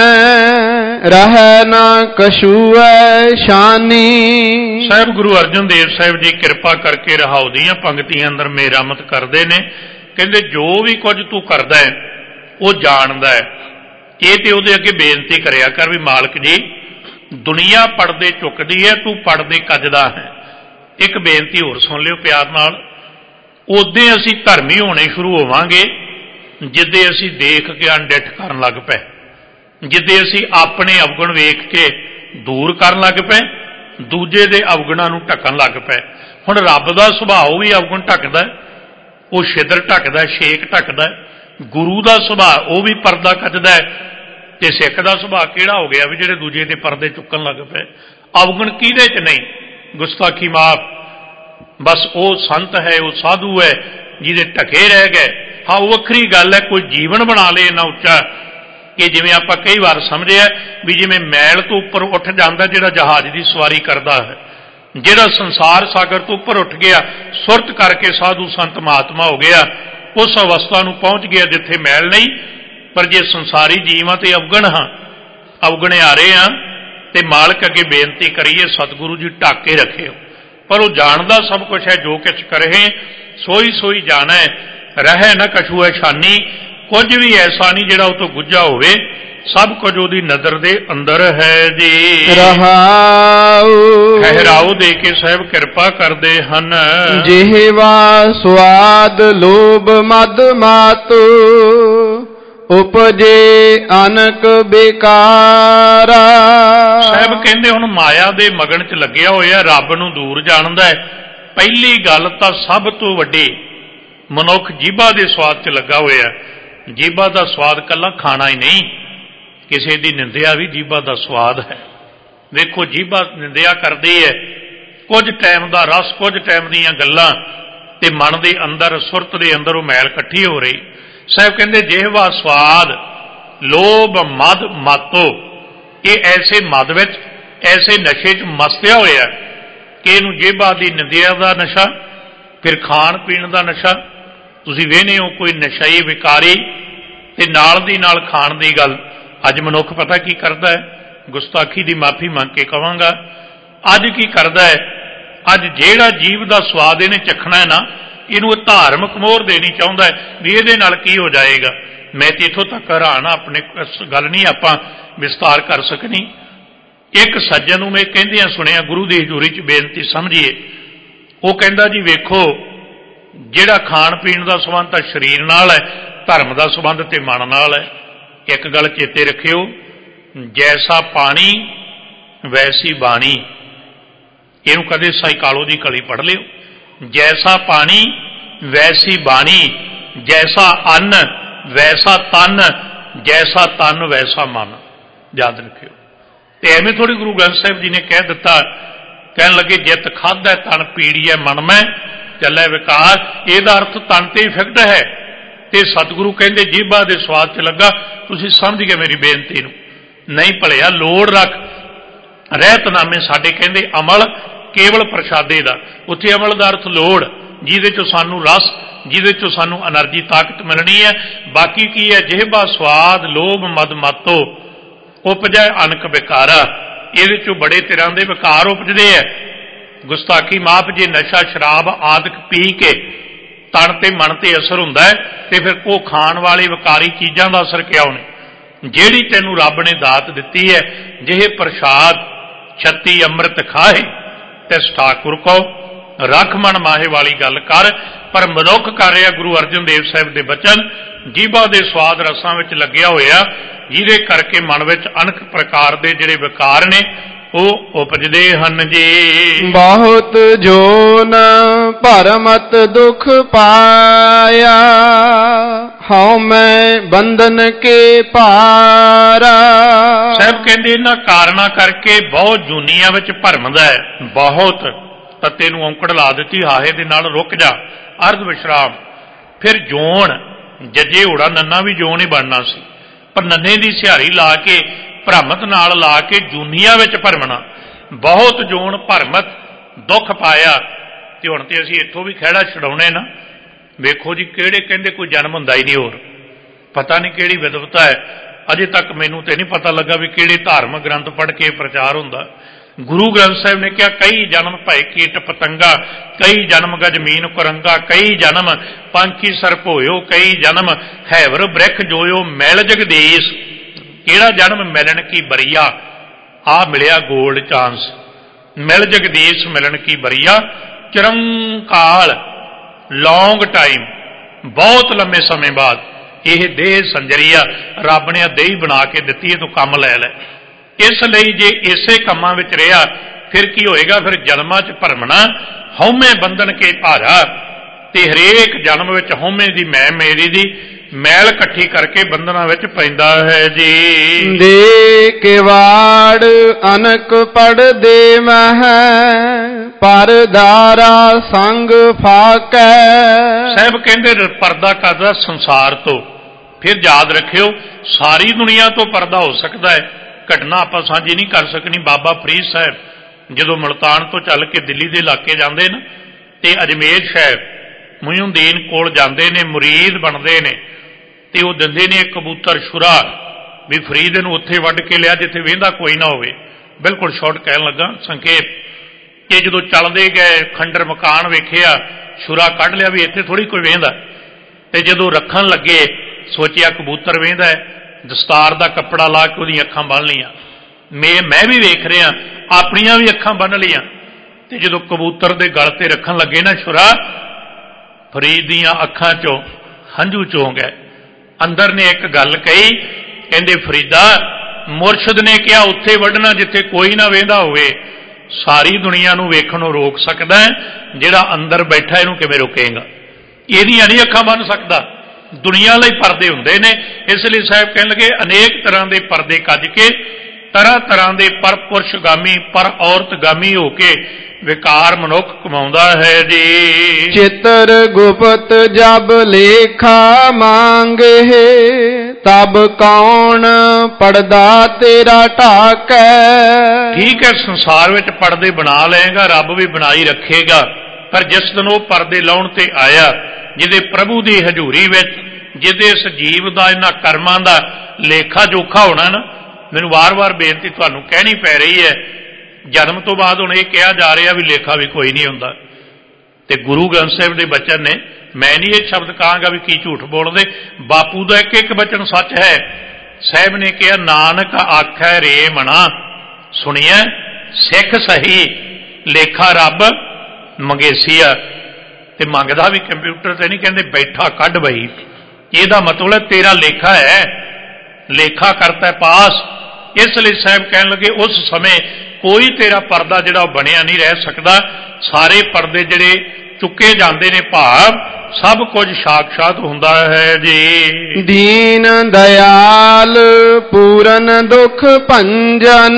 ਰਹਿ ਨਾ ਕਛੂਐ ਸ਼ਾਨੀ। ਸਾਹਿਬ ਗੁਰੂ ਅਰਜਨ ਦੇਵ ਸਾਹਿਬ ਜੀ ਕਿਰਪਾ ਕਰਕੇ ਰਹਾਉ ਦੀਆਂ ਪੰਕਤੀਆਂ ਅੰਦਰ ਮੇਰਾਮਤ ਕਰਦੇ ਨੇ। ਕਹਿੰਦੇ ਜੋ ਵੀ ਕੁਝ ਤੂੰ ਕਰਦਾ ਹੈ ਉਹ ਜਾਣਦਾ ਹੈ। ਇਹ ਤੇ ਉਹਦੇ ਅੱਗੇ ਬੇਨਤੀ ਕਰਿਆ ਕਰ ਵੀ ਮਾਲਕ ਜੀ ਦੁਨੀਆ ਪੜਦੇ ਚੁੱਕਦੀ ਹੈ, ਤੂੰ ਪੜਦੇ ਕੱਜਦਾ ਹੈ। ਇੱਕ ਬੇਨਤੀ ਹੋਰ ਸੁਣ ਲਿਓ ਪਿਆਰ ਨਾਲ। ਉਦੋਂ ਅਸੀਂ ਧਰਮੀ ਹੋਣੇ ਸ਼ੁਰੂ ਹੋਵਾਂਗੇ ਜਿੱਦੇ ਅਸੀਂ ਦੇਖ ਕੇ ਅਣਡਿੱਠ ਕਰਨ ਲੱਗ ਪਏ, ਜਿੱਦੇ ਅਸੀਂ ਆਪਣੇ ਅਵਗੁਣ ਵੇਖ ਕੇ ਦੂਰ ਕਰਨ ਲੱਗ ਪਏ, ਦੂਜੇ ਦੇ ਅਵਗੁਣਾਂ ਨੂੰ ਢੱਕਣ ਲੱਗ ਪਏ। ਹੁਣ ਰੱਬ ਦਾ ਸੁਭਾਅ ਵੀ ਅਵਗੁਣ ਢੱਕਦਾ, ਉਹ ਛਿਦਰ ਢੱਕਦਾ, ਛੇਕ ਢੱਕਦਾ। ਗੁਰੂ ਦਾ ਸੁਭਾਅ ਉਹ ਵੀ ਪਰਦਾ ਕੱਜਦਾ। ਤੇ ਸਿੱਖ ਦਾ ਸੁਭਾਅ ਕਿਹੜਾ ਹੋ ਗਿਆ ਵੀ ਜਿਹੜੇ ਦੂਜੇ ਦੇ ਪਰਦੇ ਚੁੱਕਣ ਲੱਗ ਪਏ। ਅਵਗੁਣ ਕਿਹਦੇ 'ਚ ਨਹੀਂ? ਗੁਸਤਾਖੀ ਮਾਫ, ਬਸ ਉਹ ਸੰਤ ਹੈ, ਉਹ ਸਾਧੂ ਹੈ ਜਿਹਦੇ ਢਕੇ ਰਹਿ ਗਏ। ਹਾਂ ਉਹ ਵੱਖਰੀ ਗੱਲ ਹੈ, ਕੋਈ ਜੀਵਨ ਬਣਾ ਲੇ ਇੰਨਾ ਉੱਚਾ ਕਿ ਜਿਵੇਂ ਆਪਾਂ ਕਈ ਵਾਰ ਸਮਝਿਆ ਵੀ ਜਿਵੇਂ ਮੈਲ ਤੋਂ ਉੱਪਰ ਉੱਠ ਜਾਂਦਾ ਜਿਹੜਾ ਜਹਾਜ਼ ਦੀ ਸਵਾਰੀ ਕਰਦਾ ਹੈ, ਜਿਹੜਾ ਸੰਸਾਰ ਸਾਗਰ ਤੋਂ ਉੱਪਰ ਉੱਠ ਗਿਆ, ਸੁਰਤ ਕਰਕੇ ਸਾਧੂ ਸੰਤ ਮਹਾਤਮਾ ਹੋ ਗਿਆ, ਉਸ ਅਵਸਥਾ ਨੂੰ ਪਹੁੰਚ ਗਿਆ ਜਿੱਥੇ ਮੈਲ ਨਹੀਂ। ਪਰ ਜੇ ਸੰਸਾਰੀ ਜੀਵਾਂ ਤੇ ਅਵਗਣ ਹਾਂ, ਅਵਗਣੇ ਆ ਰਹੇ ਹਾਂ, ਤੇ ਮਾਲਕ ਅੱਗੇ ਬੇਨਤੀ ਕਰੀਏ ਸਤਿਗੁਰੂ ਜੀ ਢੱਕ ਕੇ ਰੱਖਿਓ। ਪਰ ਉਹ ਜਾਣਦਾ ਸਭ ਕੁਛ ਹੈ, ਜੋ ਕੁਛ ਕਰੇ ਸੋਈ ਸੋਈ ਜਾਣਾ ਹੈ, ਰਹਿ ਨਾ ਕਛੂ ਹੈ ਸ਼ਾਨੀ। ਕੁਝ ਵੀ ਐਸਾ ਨਹੀਂ ਜਿਹੜਾ ਉਹ ਤੋਂ ਗੁੱਝਾ ਹੋਵੇ, ਸਭ ਕੁਝ ਉਹਦੀ ਨਜ਼ਰ ਦੇ ਅੰਦਰ ਹੈ ਜੀ। ਰਹਾਉ ਠਹਿਰਾਓ ਦੇ ਕੇ ਸਾਹਿਬ ਕਿਰਪਾ ਕਰਦੇ ਹਨ। ਜਿਹਵਾ ਸਵਾਦ ਲੋਭ ਮਦ ਮਾਤੁ, ਉਪਜੇ ਅਨਕ ਬੇਕਾਰਾ। ਸਾਹਿਬ ਕਹਿੰਦੇ ਹੁਣ ਮਾਇਆ ਦੇ ਮਗਨ 'ਚ ਲੱਗਿਆ ਹੋਇਆ, ਰੱਬ ਨੂੰ ਦੂਰ ਜਾਣਦਾ ਹੈ। ਪਹਿਲੀ ਗੱਲ ਤਾਂ ਸਭ ਤੋਂ ਵੱਡੀ, ਮਨੁੱਖ ਜੀਭਾ ਦੇ ਸਵਾਦ 'ਚ ਲੱਗਾ ਹੋਇਆ। ਜੀਭਾ ਦਾ ਸਵਾਦ ਕੱਲਾ ਖਾਣਾ ਹੀ ਨਹੀਂ, ਕਿਸੇ ਦੀ ਨਿੰਦਿਆ ਵੀ ਜੀਭਾ ਦਾ ਸਵਾਦ ਹੈ। ਵੇਖੋ ਜੀਭਾ ਨਿੰਦਿਆ ਕਰਦੀ ਹੈ, ਕੁਝ ਟਾਈਮ ਦਾ ਰਸ, ਕੁਝ ਟਾਈਮ ਦੀਆਂ ਗੱਲਾਂ, ਤੇ ਮਨ ਦੇ ਅੰਦਰ ਸੁਰਤ ਦੇ ਅੰਦਰ ਉਹ ਮੈਲ ਇਕੱਠੀ ਹੋ ਰਹੀ। ਸਾਹਿਬ ਕਹਿੰਦੇ ਜਿਹਵਾ ਸਵਾਦ ਲੋਭ ਮਦ ਮਾਤੋ, ਇਹ ਐਸੇ ਮਦ ਵਿੱਚ, ਐਸੇ ਨਸ਼ੇ 'ਚ ਮਸਤਿਆ ਹੋਇਆ ਕਿ ਇਹਨੂੰ ਜੇਬਾਂ ਦੀ ਨਿੰਦਿਆ ਦਾ ਨਸ਼ਾ, ਫਿਰ ਖਾਣ ਪੀਣ ਦਾ ਨਸ਼ਾ। ਤੁਸੀਂ ਵੇਖਦੇ ਹੋ ਕੋਈ ਨਸ਼ਈ ਵਿਕਾਰੀ ਤੇ ਨਾਲ ਦੀ ਨਾਲ ਖਾਣ ਦੀ ਗੱਲ। ਅੱਜ ਮਨੁੱਖ ਪਤਾ ਕੀ ਕਰਦਾ ਹੈ, ਗੁਸਤਾਖੀ ਦੀ ਮਾਫੀ ਮੰਗ ਕੇ ਕਹਾਂਗਾ, ਅੱਜ ਕੀ ਕਰਦਾ ਹੈ, ਅੱਜ ਜਿਹੜਾ ਜੀਵ ਦਾ ਸਵਾਦ ਇਹਨੇ ਚੱਖਣਾ ਹੈ ਨਾ, ਇਹਨੂੰ ਧਾਰਮਿਕ ਮੋਹਰ ਦੇਣੀ ਚਾਹੁੰਦਾ ਹੈ ਵੀ ਇਹਦੇ ਨਾਲ ਕੀ ਹੋ ਜਾਏਗਾ। ਮੈਂ ਤੇ ਇੱਥੋਂ ਤੱਕ ਹੈਰਾਨ ਹਾਂ, ਆਪਣੇ ਗੱਲ ਨਹੀਂ ਆਪਾਂ ਵਿਸਤਾਰ ਕਰ ਸਕਣੀ। ਇੱਕ ਸੱਜਣ ਨੂੰ ਮੈਂ ਕਹਿੰਦਿਆਂ ਸੁਣਿਆ, ਗੁਰੂ ਦੀ ਹਜ਼ੂਰੀ 'ਚ ਬੇਨਤੀ ਸਮਝੀਏ। ਉਹ ਕਹਿੰਦਾ ਜੀ ਵੇਖੋ ਜਿਹੜਾ ਖਾਣ ਪੀਣ ਦਾ ਸੰਬੰਧ ਤਾਂ ਸਰੀਰ ਨਾਲ ਹੈ, ਧਰਮ ਦਾ ਸੰਬੰਧ ਤੇ ਮਨ ਨਾਲ ਹੈ। ਇੱਕ ਗੱਲ ਚੇਤੇ ਰੱਖਿਓ, ਜੈਸਾ ਪਾਣੀ ਵੈਸੀ ਬਾਣੀ। ਇਹਨੂੰ ਕਦੇ ਸਾਈਕਾਲੋ ਦੀ ਕਲੀ ਪੜ੍ਹ ਲਿਓ। ਜੈਸਾ ਪਾਣੀ ਵੈਸੀ ਬਾਣੀ, ਜੈਸਾ ਅੰਨ ਵੈਸਾ ਤਨ, ਜੈਸਾ ਤਨ ਵੈਸਾ ਮਨ। ਯਾਦ ਰੱਖਿਓ। ਤੇ ਐਵੇਂ ਥੋੜੀ ਗੁਰੂ ਗ੍ਰੰਥ ਸਾਹਿਬ ਜੀ ਨੇ ਕਹਿ ਦਿੱਤਾ, ਕਹਿਣ ਲੱਗੇ ਜਿੱਤ ਖਾਧੈ ਤਨ ਪੀੜੀਐ ਮਨ ਮੈਂ ਚੱਲੇ ਵਿਕਾਰ। ਇਹਦਾ ਅਰਥ ਤਨ ਤੇ ਇਫੈਕਟ ਹੈ। ਤੇ ਸਤਿਗੁਰੂ ਕਹਿੰਦੇ ਜੀਭਾ ਦੇ ਸਵਾਦ 'ਚ ਲੱਗਾ। ਤੁਸੀਂ ਸਮਝ ਗਏ ਮੇਰੀ ਬੇਨਤੀ ਨੂੰ? ਨਹੀਂ ਭਲਿਆ ਲੋੜ ਰੱਖ। ਰਹਿਤਨਾਮੇ ਸਾਡੇ ਕਹਿੰਦੇ ਅਮਲ ਕੇਵਲ ਪ੍ਰਸ਼ਾਦੇ ਦਾ, ਉੱਥੇ ਅਮਲ ਦਾ ਅਰਥ ਲੋੜ, ਜਿਹਦੇ 'ਚੋਂ ਸਾਨੂੰ ਰਸ, ਜਿਹਦੇ 'ਚੋਂ ਸਾਨੂੰ એનર્ਜੀ ਤਾਕਤ ਮਿਲਣੀ ਹੈ। ਬਾਕੀ ਕੀ ਹੈ? ਜਿਹਬਾ ਸਵਾਦ ਲੋਭ ਮਦ ਮਾਤੋ ਉਪਜੈ ਅਨਕ ਵਿਕਾਰਾ। ਇਹਦੇ 'ਚੋਂ ਬੜੇ ਤਰ੍ਹਾਂ ਦੇ ਵਿਕਾਰ ਉਪਜਦੇ ਹੈ। ਗੁਸਤਾਖੀ ਮਾਫ, ਜੇ ਨਸ਼ਾ ਸ਼ਰਾਬ ਆਦਿਕ ਪੀ ਕੇ ਤਨ ਤੇ ਮਨ ਤੇ ਅਸਰ ਹੁੰਦਾ ਹੈ, ਤੇ ਫਿਰ ਉਹ ਖਾਣ ਵਾਲੇ ਵਿਕਾਰੀ ਚੀਜ਼ਾਂ ਦਾ ਅਸਰ ਕਿਉਂ ਨਹੀਂ? ਜਿਹੜੀ ਤੈਨੂੰ ਰੱਬ ਨੇ ਦਾਤ ਦਿੱਤੀ ਹੈ, ਜਿਹੇ ਪ੍ਰਸ਼ਾਦ 36 ਅੰਮ੍ਰਿਤ ਖਾਏ ਤਿਸ ਠਾਕੁਰ ਕੋ ਰੱਖ ਮਨ ਮਾਹੇ ਵਾਲੀ ਗੱਲ ਕਰ। ਪਰ ਮਨੁੱਖ ਕਰ ਰਿਹਾ ਗੁਰੂ ਅਰਜਨ ਦੇਵ ਸਾਹਿਬ ਦੇ ਬਚਨ, ਜੀਭਾ ਦੇ ਸਵਾਦ ਰਸਾਂ ਵਿੱਚ ਲੱਗਿਆ ਹੋਇਆ, ਜਿਹਦੇ ਕਰਕੇ ਮਨ ਵਿੱਚ ਅਨੇਕ ਪ੍ਰਕਾਰ ਦੇ ਜਿਹੜੇ ਵਿਕਾਰ ਨੇ ਉਹ ਉਪਜਦੇ ਹਨ ਜੀ। ਬਹੁਤ ਜੋਨ ਭਰਮਤ ਦੁਖ ਪਾਇਆ, ਹਉ ਮੈਂ ਬੰਧਨ ਕੇ ਭਾਰਾ। ਸਾਹਿਬ ਕਹਿੰਦੇ ਇਹਨਾਂ ਕਾਰਨਾਂ ਕਰਕੇ ਬਹੁਤ ਜੂਨੀਆਂ ਵਿੱਚ ਭਰਮਦਾ ਹੈ। ਬਹੁਤ ਤੱਤੇ ਨੂੰ ਔਂਕੜ ਲਾ ਦਿੱਤੀ, ਹਾਹੇ ਦੇ ਨਾਲ ਰੁਕ ਜਾ, ਅਰਧ ਵਿਸ਼ਰਾਮ। ਫਿਰ ਜੋਨ, ਜੱਜੇ ਹੋੜਾ ਨੰਨਾ ਵੀ ਜੋਨ ਹੀ ਬਣਨਾ ਸੀ, ਪਰ ਨੰਨੇ ਦੀ ਸਿਹਾਰੀ ਲਾ ਕੇ ਭਰਮਤ ਨਾਲ ਲਾ ਕੇ ਜੂਨੀਆਂ ਵਿੱਚ ਭਰਮਣਾ। ਬਹੁਤ ਜੋਨ ਭਰਮਤ ਦੁੱਖ ਪਾਇਆ, ਤੇ ਹੁਣ ਤੇ ਅਸੀਂ ਇੱਥੋਂ ਵੀ ਖਹਿੜਾ ਛਡਾਉਣੇ ਨਾ। ਵੇਖੋ ਜੀ ਕਿਹੜੇ ਕਹਿੰਦੇ ਕੋਈ ਜਨਮ ਹੁੰਦਾ ਹੀ ਨਹੀਂ, ਹੋਰ ਪਤਾ ਨਹੀਂ ਕਿਹੜੀ ਵਿਦਵਤਾ ਹੈ। ਅਜੇ ਤੱਕ ਮੈਨੂੰ ਤੇ ਨਹੀਂ ਪਤਾ ਲੱਗਾ ਵੀ ਕਿਹੜੇ ਧਾਰਮਿਕ ਗ੍ਰੰਥ ਪੜ੍ਹ ਕੇ ਪ੍ਰਚਾਰ ਹੁੰਦਾ। ਗੁਰੂ ਗ੍ਰੰਥ ਸਾਹਿਬ ਨੇ ਕਿਹਾ ਕਈ ਜਨਮ ਭਏ ਕੀਟ ਪਤੰਗਾ, ਕਈ ਜਨਮ ਗਜਮੀਨ ਕੁਰੰਗਾ, ਕਈ ਜਨਮ ਪੰਖੀ ਸਰਪ ਹੋਇਓ, ਕਈ ਜਨਮ ਹੈਵਰ ਬ੍ਰਿਖ ਜੋਇਓ, ਮਿਲ ਜਗਦੀਸ਼। ਕਿਹੜਾ ਜਨਮ? ਮਿਲਣ ਕੀ ਬਰੀਆ। ਆ ਮਿਲਿਆ ਗੋਲਡ ਚਾਂਸ, ਮਿਲ ਜਗਦੀਸ਼ ਮਿਲਣ ਕੀ ਬਰੀਆ। ਚਿਰੰਕਾਲ, ਲੌਂਗ ਟਾਈਮ, ਬਹੁਤ ਲੰਮੇ ਸਮੇਂ ਬਾਅਦ ਇਹ ਦੇਹ ਸੰਜਰੀਆ ਰੱਬ ਨੇ ਦੇਹ ਬਣਾ ਕੇ ਦਿੱਤੀ, ਇਹ ਤੋਂ ਕੰਮ ਲੈ ਲੈ। ਇਸ ਲਈ ਜੇ ਇਸੇ ਕੰਮਾਂ ਵਿੱਚ ਰਿਹਾ ਫਿਰ ਕੀ ਹੋਏਗਾ? ਫਿਰ ਜਨਮਾਂ 'ਚ ਭਰਮਣਾ, ਹਉਮੈ ਬੰਧਨ ਕੇ ਭਾਰਾ। ਤੇ ਹਰੇਕ ਜਨਮ ਵਿੱਚ ਹਉਮੈ ਦੀ ਮੈਂ ਮੇਰੀ ਦੀ ਮੈਲ ਇਕੱਠੀ ਕਰਕੇ ਬੰਧਨਾਂ ਵਿੱਚ ਪੈਂਦਾ ਹੈ ਜੀ। ਦੇ ਕਿਵਾੜ ਅਨਕ ਪੜਦੇ ਮਹਿ, ਪਰਦਾਰਾ ਸੰਗ ਫਾਕੈ। ਸਾਹਿਬ ਕਹਿੰਦੇ ਪਰਦਾ ਕਰਦਾ ਸੰਸਾਰ ਤੋਂ। ਫਿਰ ਯਾਦ ਰੱਖਿਓ ਸਾਰੀ ਦੁਨੀਆ ਤੋਂ ਪਰਦਾ ਹੋ ਸਕਦਾ ਹੈ, ਘਟਨਾ ਆਪਾਂ ਸਾਂਝੀ ਨਹੀਂ ਕਰ ਸਕਣੀ। ਬਾਬਾ ਫਰੀਦ ਸਾਹਿਬ ਜਦੋਂ ਮੁਲਤਾਨ ਤੋਂ ਚੱਲ ਕੇ ਦਿੱਲੀ ਦੇ ਇਲਾਕੇ ਜਾਂਦੇ ਨੇ ਤੇ ਅਜਮੇਰ ਸਾਹਿਬ ਮੁਹਿਉਦੀਨ ਕੋਲ ਜਾਂਦੇ ਨੇ, ਮੁਰੀਦ ਬਣਦੇ ਨੇ, ਤੇ ਉਹ ਦਿੰਦੇ ਨੇ ਇੱਕ ਕਬੂਤਰ ਛੁਰਾ ਵੀ ਫਰੀਦ ਨੂੰ ਉੱਥੇ ਵੱਢ ਕੇ ਲਿਆ ਜਿੱਥੇ ਵੇਂਦਾ ਕੋਈ ਨਾ ਹੋਵੇ। ਬਿਲਕੁਲ ਸ਼ਾਰਟ ਕਹਿਣ ਲੱਗਾ, ਸੰਖੇਪ। ਕਿ ਜਦੋਂ ਚੱਲਦੇ ਗਏ ਖੰਡਰ ਮਕਾਨ ਵੇਖਿਆ, ਛੁਰਾ ਕੱਢ ਲਿਆ ਵੀ ਇੱਥੇ ਥੋੜ੍ਹੀ ਕੋਈ ਵੇਂਦਾ। ਤੇ ਜਦੋਂ ਰੱਖਣ ਲੱਗੇ ਸੋਚਿਆ ਕਬੂਤਰ ਵੇਂਦਾ ਹੈ, ਦਸਤਾਰ ਦਾ ਕੱਪੜਾ ਲਾ ਕੇ ਉਹਦੀਆਂ ਅੱਖਾਂ ਬੰਨ੍ਹ ਲਈਆਂ। ਮੈਂ ਵੀ ਵੇਖ ਰਿਹਾ, ਆਪਣੀਆਂ ਵੀ ਅੱਖਾਂ ਬੰਨ੍ਹ ਲਈਆਂ। ਤੇ ਜਦੋਂ ਕਬੂਤਰ ਦੇ ਗਲ ਤੇ ਰੱਖਣ ਲੱਗੇ ਨਾ ਛੁਰਾ, ਫਰੀਦ ਦੀਆਂ ਅੱਖਾਂ 'ਚੋਂ ਹੰਝੂ ਚੋਂ ਗਏ। ਅੰਦਰ ਨੇ ਇੱਕ ਗੱਲ ਕਹੀ, ਕਹਿੰਦੇ ਫਰੀਦਾ, ਮੁਰਸ਼ਿਦ ਨੇ ਕਿਹਾ ਉੱਥੇ ਵੱਢਣਾ ਜਿੱਥੇ ਕੋਈ ਨਾ ਵੇਂਦਾ ਹੋਵੇ। ਸਾਰੀ ਦੁਨੀਆ ਨੂੰ ਵੇਖਣੋਂ ਰੋਕ ਸਕਦਾ, ਜਿਹੜਾ ਅੰਦਰ ਬੈਠਾ ਇਹਨੂੰ ਕਿਵੇਂ ਰੋਕੇਗਾ? ਇਹਦੀਆਂ ਨਹੀਂ ਅੱਖਾਂ ਬੰਨ੍ਹ ਸਕਦਾ। ਦੁਨੀਆ ਲਈ ਪਰਦੇ ਹੁੰਦੇ ਨੇ। ਇਸ ਲਈ ਸਾਹਿਬ ਕਹਿਣ ਲੱਗੇ ਅਨੇਕ ਤਰ੍ਹਾਂ ਦੇ ਪਰਦੇ ਕੱਜ ਕੇ, ਤਰ੍ਹਾਂ ਤਰ੍ਹਾਂ ਦੇ ਪਰ ਪੁਰਸ਼ਗਾਮੀ ਪਰ ਔਰਤਗਾਮੀ ਹੋ ਕੇ ਵਿਕਾਰ ਮਨੁੱਖ ਕਮਾਉਂਦਾ ਹੈ ਜੀ। ਚਿੱਤਰ ਗੁਪਤ ਜਬ ਲੇਖਾ ਮੰਗੇ, ਤਬ ਕੌਣ ਪਰਦਾ ਤੇਰਾ ਢਾਕੈ। ਠੀਕ ਹੈ, ਸੰਸਾਰ ਵਿੱਚ ਪਰਦੇ ਬਣਾ ਲਏਗਾ, ਰੱਬ ਵੀ ਬਣਾਈ ਰੱਖੇਗਾ। ਪਰ ਜਿਸ ਦਿਨ ਉਹ ਪਰਦੇ ਲਾਉਣ ਤੇ ਆਇਆ, ਜਿਹਦੇ ਪ੍ਰਭੂ ਦੀ ਹਜ਼ੂਰੀ ਵਿੱਚ, ਜਿਹਦੇ ਇਸ ਜੀਵ ਦਾ ਇਹਨਾਂ ਕਰਮਾਂ ਦਾ ਲੇਖਾ ਜੋਖਾ ਹੋਣਾ ਨਾ, ਮੈਨੂੰ ਵਾਰ-ਵਾਰ ਬੇਨਤੀ ਤੁਹਾਨੂੰ ਕਹਿਣੀ ਪੈ ਰਹੀ ਹੈ। ਜਨਮ ਤੋਂ ਬਾਅਦ ਹੁਣ ਇਹ ਕਿਹਾ ਜਾ ਰਿਹਾ ਵੀ ਲੇਖਾ ਵੀ ਕੋਈ ਨਹੀਂ ਹੁੰਦਾ। ਤੇ ਗੁਰੂ ਗ੍ਰੰਥ ਸਾਹਿਬ ਦੇ ਬਚਨ ਨੇ, ਮੈਂ ਨਹੀਂ ਇਹ ਸ਼ਬਦ ਕਹਾਂਗਾ ਵੀ ਕੀ ਝੂਠ ਬੋਲਦੇ, ਬਾਪੂ ਦਾ ਇੱਕ ਇੱਕ ਬਚਨ ਸੱਚ ਹੈ। ਸਾਹਿਬ ਨੇ ਕਿਹਾ ਨਾਨਕ ਆਖੈ ਰੇ ਮਣਾ, ਸੁਣੀਐ ਸਿੱਖ ਸਹੀ, ਲੇਖਾ ਰੱਬ ਮੰਗੇਸੀਆ। ਤੇ ਮੰਗਦਾ ਵੀ ਕੰਪਿਊਟਰ ਤੇ ਨਹੀਂ, ਕਹਿੰਦੇ ਬੈਠਾ ਕੱਢ ਬਈ। ਇਹਦਾ ਮਤਲਬ ਹੈ ਤੇਰਾ ਲੇਖਾ ਹੈ, ਲੇਖਾ ਕਰਤਾ ਪਾਸ। ਇਸ ਲਈ ਸਾਹਿਬ ਕਹਿਣ ਲੱਗੇ ਉਸ ਸਮੇਂ ਕੋਈ ਤੇਰਾ ਪਰਦਾ ਜਿਹੜਾ ਉਹ ਬਣਿਆ ਨਹੀਂ ਰਹਿ ਸਕਦਾ। ਸਾਰੇ ਪਰਦੇ ਜਿਹੜੇ ਚੁੱਕੇ ਜਾਂਦੇ ਨੇ, ਭਾਵ ਸਭ ਕੁਝ ਸਾਖਸ਼ਾਤ ਹੁੰਦਾ ਹੈ ਜੀ। ਦੀਨ ਦਇਆਲ ਪੂਰਨ ਦੁਖ ਭੰਜਨ,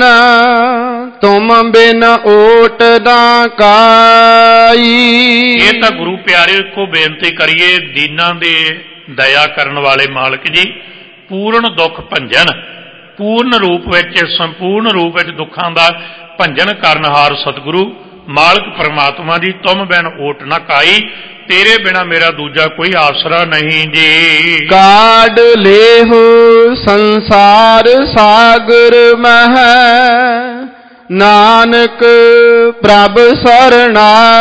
ਤੁਮ ਬਿਨ ਓਟ ਨਾ ਕਾਈ। ਇਹ ਤਾਂ ਗੁਰੂ ਪਿਆਰੇ ਇੱਕੋ ਬੇਨਤੀ ਕਰੀਏ, ਦੀਨਾਂ ਦੇ ਦਇਆ ਕਰਨ ਵਾਲੇ ਮਾਲਕ ਜੀ, ਪੂਰਨ ਦੁੱਖ ਭੰਜਨ, ਪੂਰਨ ਰੂਪ ਵਿੱਚ ਸੰਪੂਰਨ ਰੂਪ ਵਿੱਚ ਦੁੱਖਾਂ ਦਾ ਭੰਜਨ ਕਰਨਹਾਰ ਸਤਿਗੁਰੂ ਮਾਲਕ ਪਰਮਾਤਮਾ ਜੀ, ਤੁਮ ਬਿਨ ਓਟ ਨਾ ਕਾਈ, ਤੇਰੇ ਬਿਨਾ ਮੇਰਾ ਦੂਜਾ ਕੋਈ ਆਸਰਾ ਨਹੀਂ ਜੀ। ਕਾਢ ਲੇਹੁ ਸੰਸਾਰ ਸਾਗਰ ਮਹਿ, ਨਾਨਕ ਪ੍ਰਭ ਸਰਣਾਈ।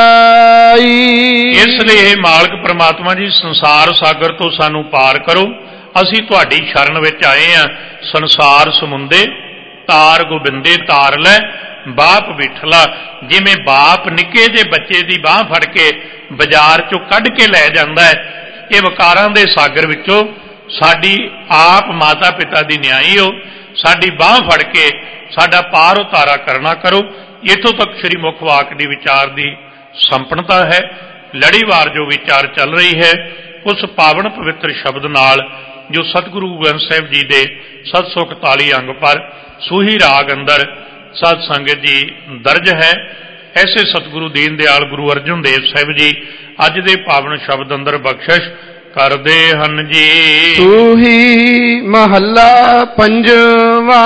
ਇਸ ਲਈ ਇਹ ਮਾਲਕ ਪਰਮਾਤਮਾ ਜੀ ਸੰਸਾਰ ਸਾਗਰ ਤੋਂ ਸਾਨੂੰ ਪਾਰ ਕਰੋ। ਅਸੀਂ ਤੁਹਾਡੀ ਸ਼ਰਨ ਵਿੱਚ ਆਏ ਹਾਂ। ਸੰਸਾਰ ਸਮੁੰਦੇ ਤਾਰ ਗੋਬਿੰਦੇ ਤਾਰ ਲੈ, ਬਾਪ ਬਿਠਲਾ। ਜਿਵੇਂ ਬਾਪ ਨਿੱਕੇ ਜਿਹੇ ਬੱਚੇ ਦੀ ਬਾਂਹ ਫੜ ਕੇ ਬਾਜ਼ਾਰ ਚੋਂ ਕੱਢ ਕੇ ਲੈ ਜਾਂਦਾ ਹੈ, ਇਹ ਵਿਕਾਰਾਂ ਦੇ ਸਾਗਰ ਵਿੱਚੋਂ ਸਾਡੀ ਆਪ ਮਾਤਾ ਪਿਤਾ ਦੀ ਨਿਆਈ ਹੋ, ਸਾਡੀ ਬਾਂਹ ਫੜ ਕੇ ਸਾਡਾ ਪਾਰ ਉਤਾਰਾ ਕਰਨਾ ਕਰੋ। ਇੱਥੋਂ ਤੱਕ ਸ੍ਰੀ ਮੁੱਖ ਵਾਕ ਦੀ ਵਿਚਾਰ ਦੀ ਸੰਪੰਨਤਾ ਹੈ। ਲੜੀਵਾਰ ਜੋ ਵਿਚਾਰ ਚੱਲ ਰਹੀ ਹੈ, ਉਸ ਪਾਵਨ ਪਵਿੱਤਰ ਸ਼ਬਦ ਨਾਲ ਜੋ ਸਤਿਗੁਰੂ ਗ੍ਰੰਥ ਸਾਹਿਬ ਜੀ ਦੇ 741 ਅੰਗ ਪਰ ਸੂਹੀ ਰਾਗ ਅੰਦਰ ਸਤ ਸੰਗਤ ਜੀ ਦਰਜ ਹੈ। ਐਸੇ ਸਤਿਗੁਰੂ ਦੀਨ ਦਿਆਲ ਗੁਰੂ ਅਰਜਨ ਦੇਵ ਸਾਹਿਬ ਜੀ ਅੱਜ ਦੇ ਪਾਵਨ ਸ਼ਬਦ ਅੰਦਰ ਬਖਸ਼ਿਸ਼ ਕਰਦੇ ਹਨ ਜੀ। ਸੂਹੀ ਮਹੱਲਾ ਪੰਜਵਾ।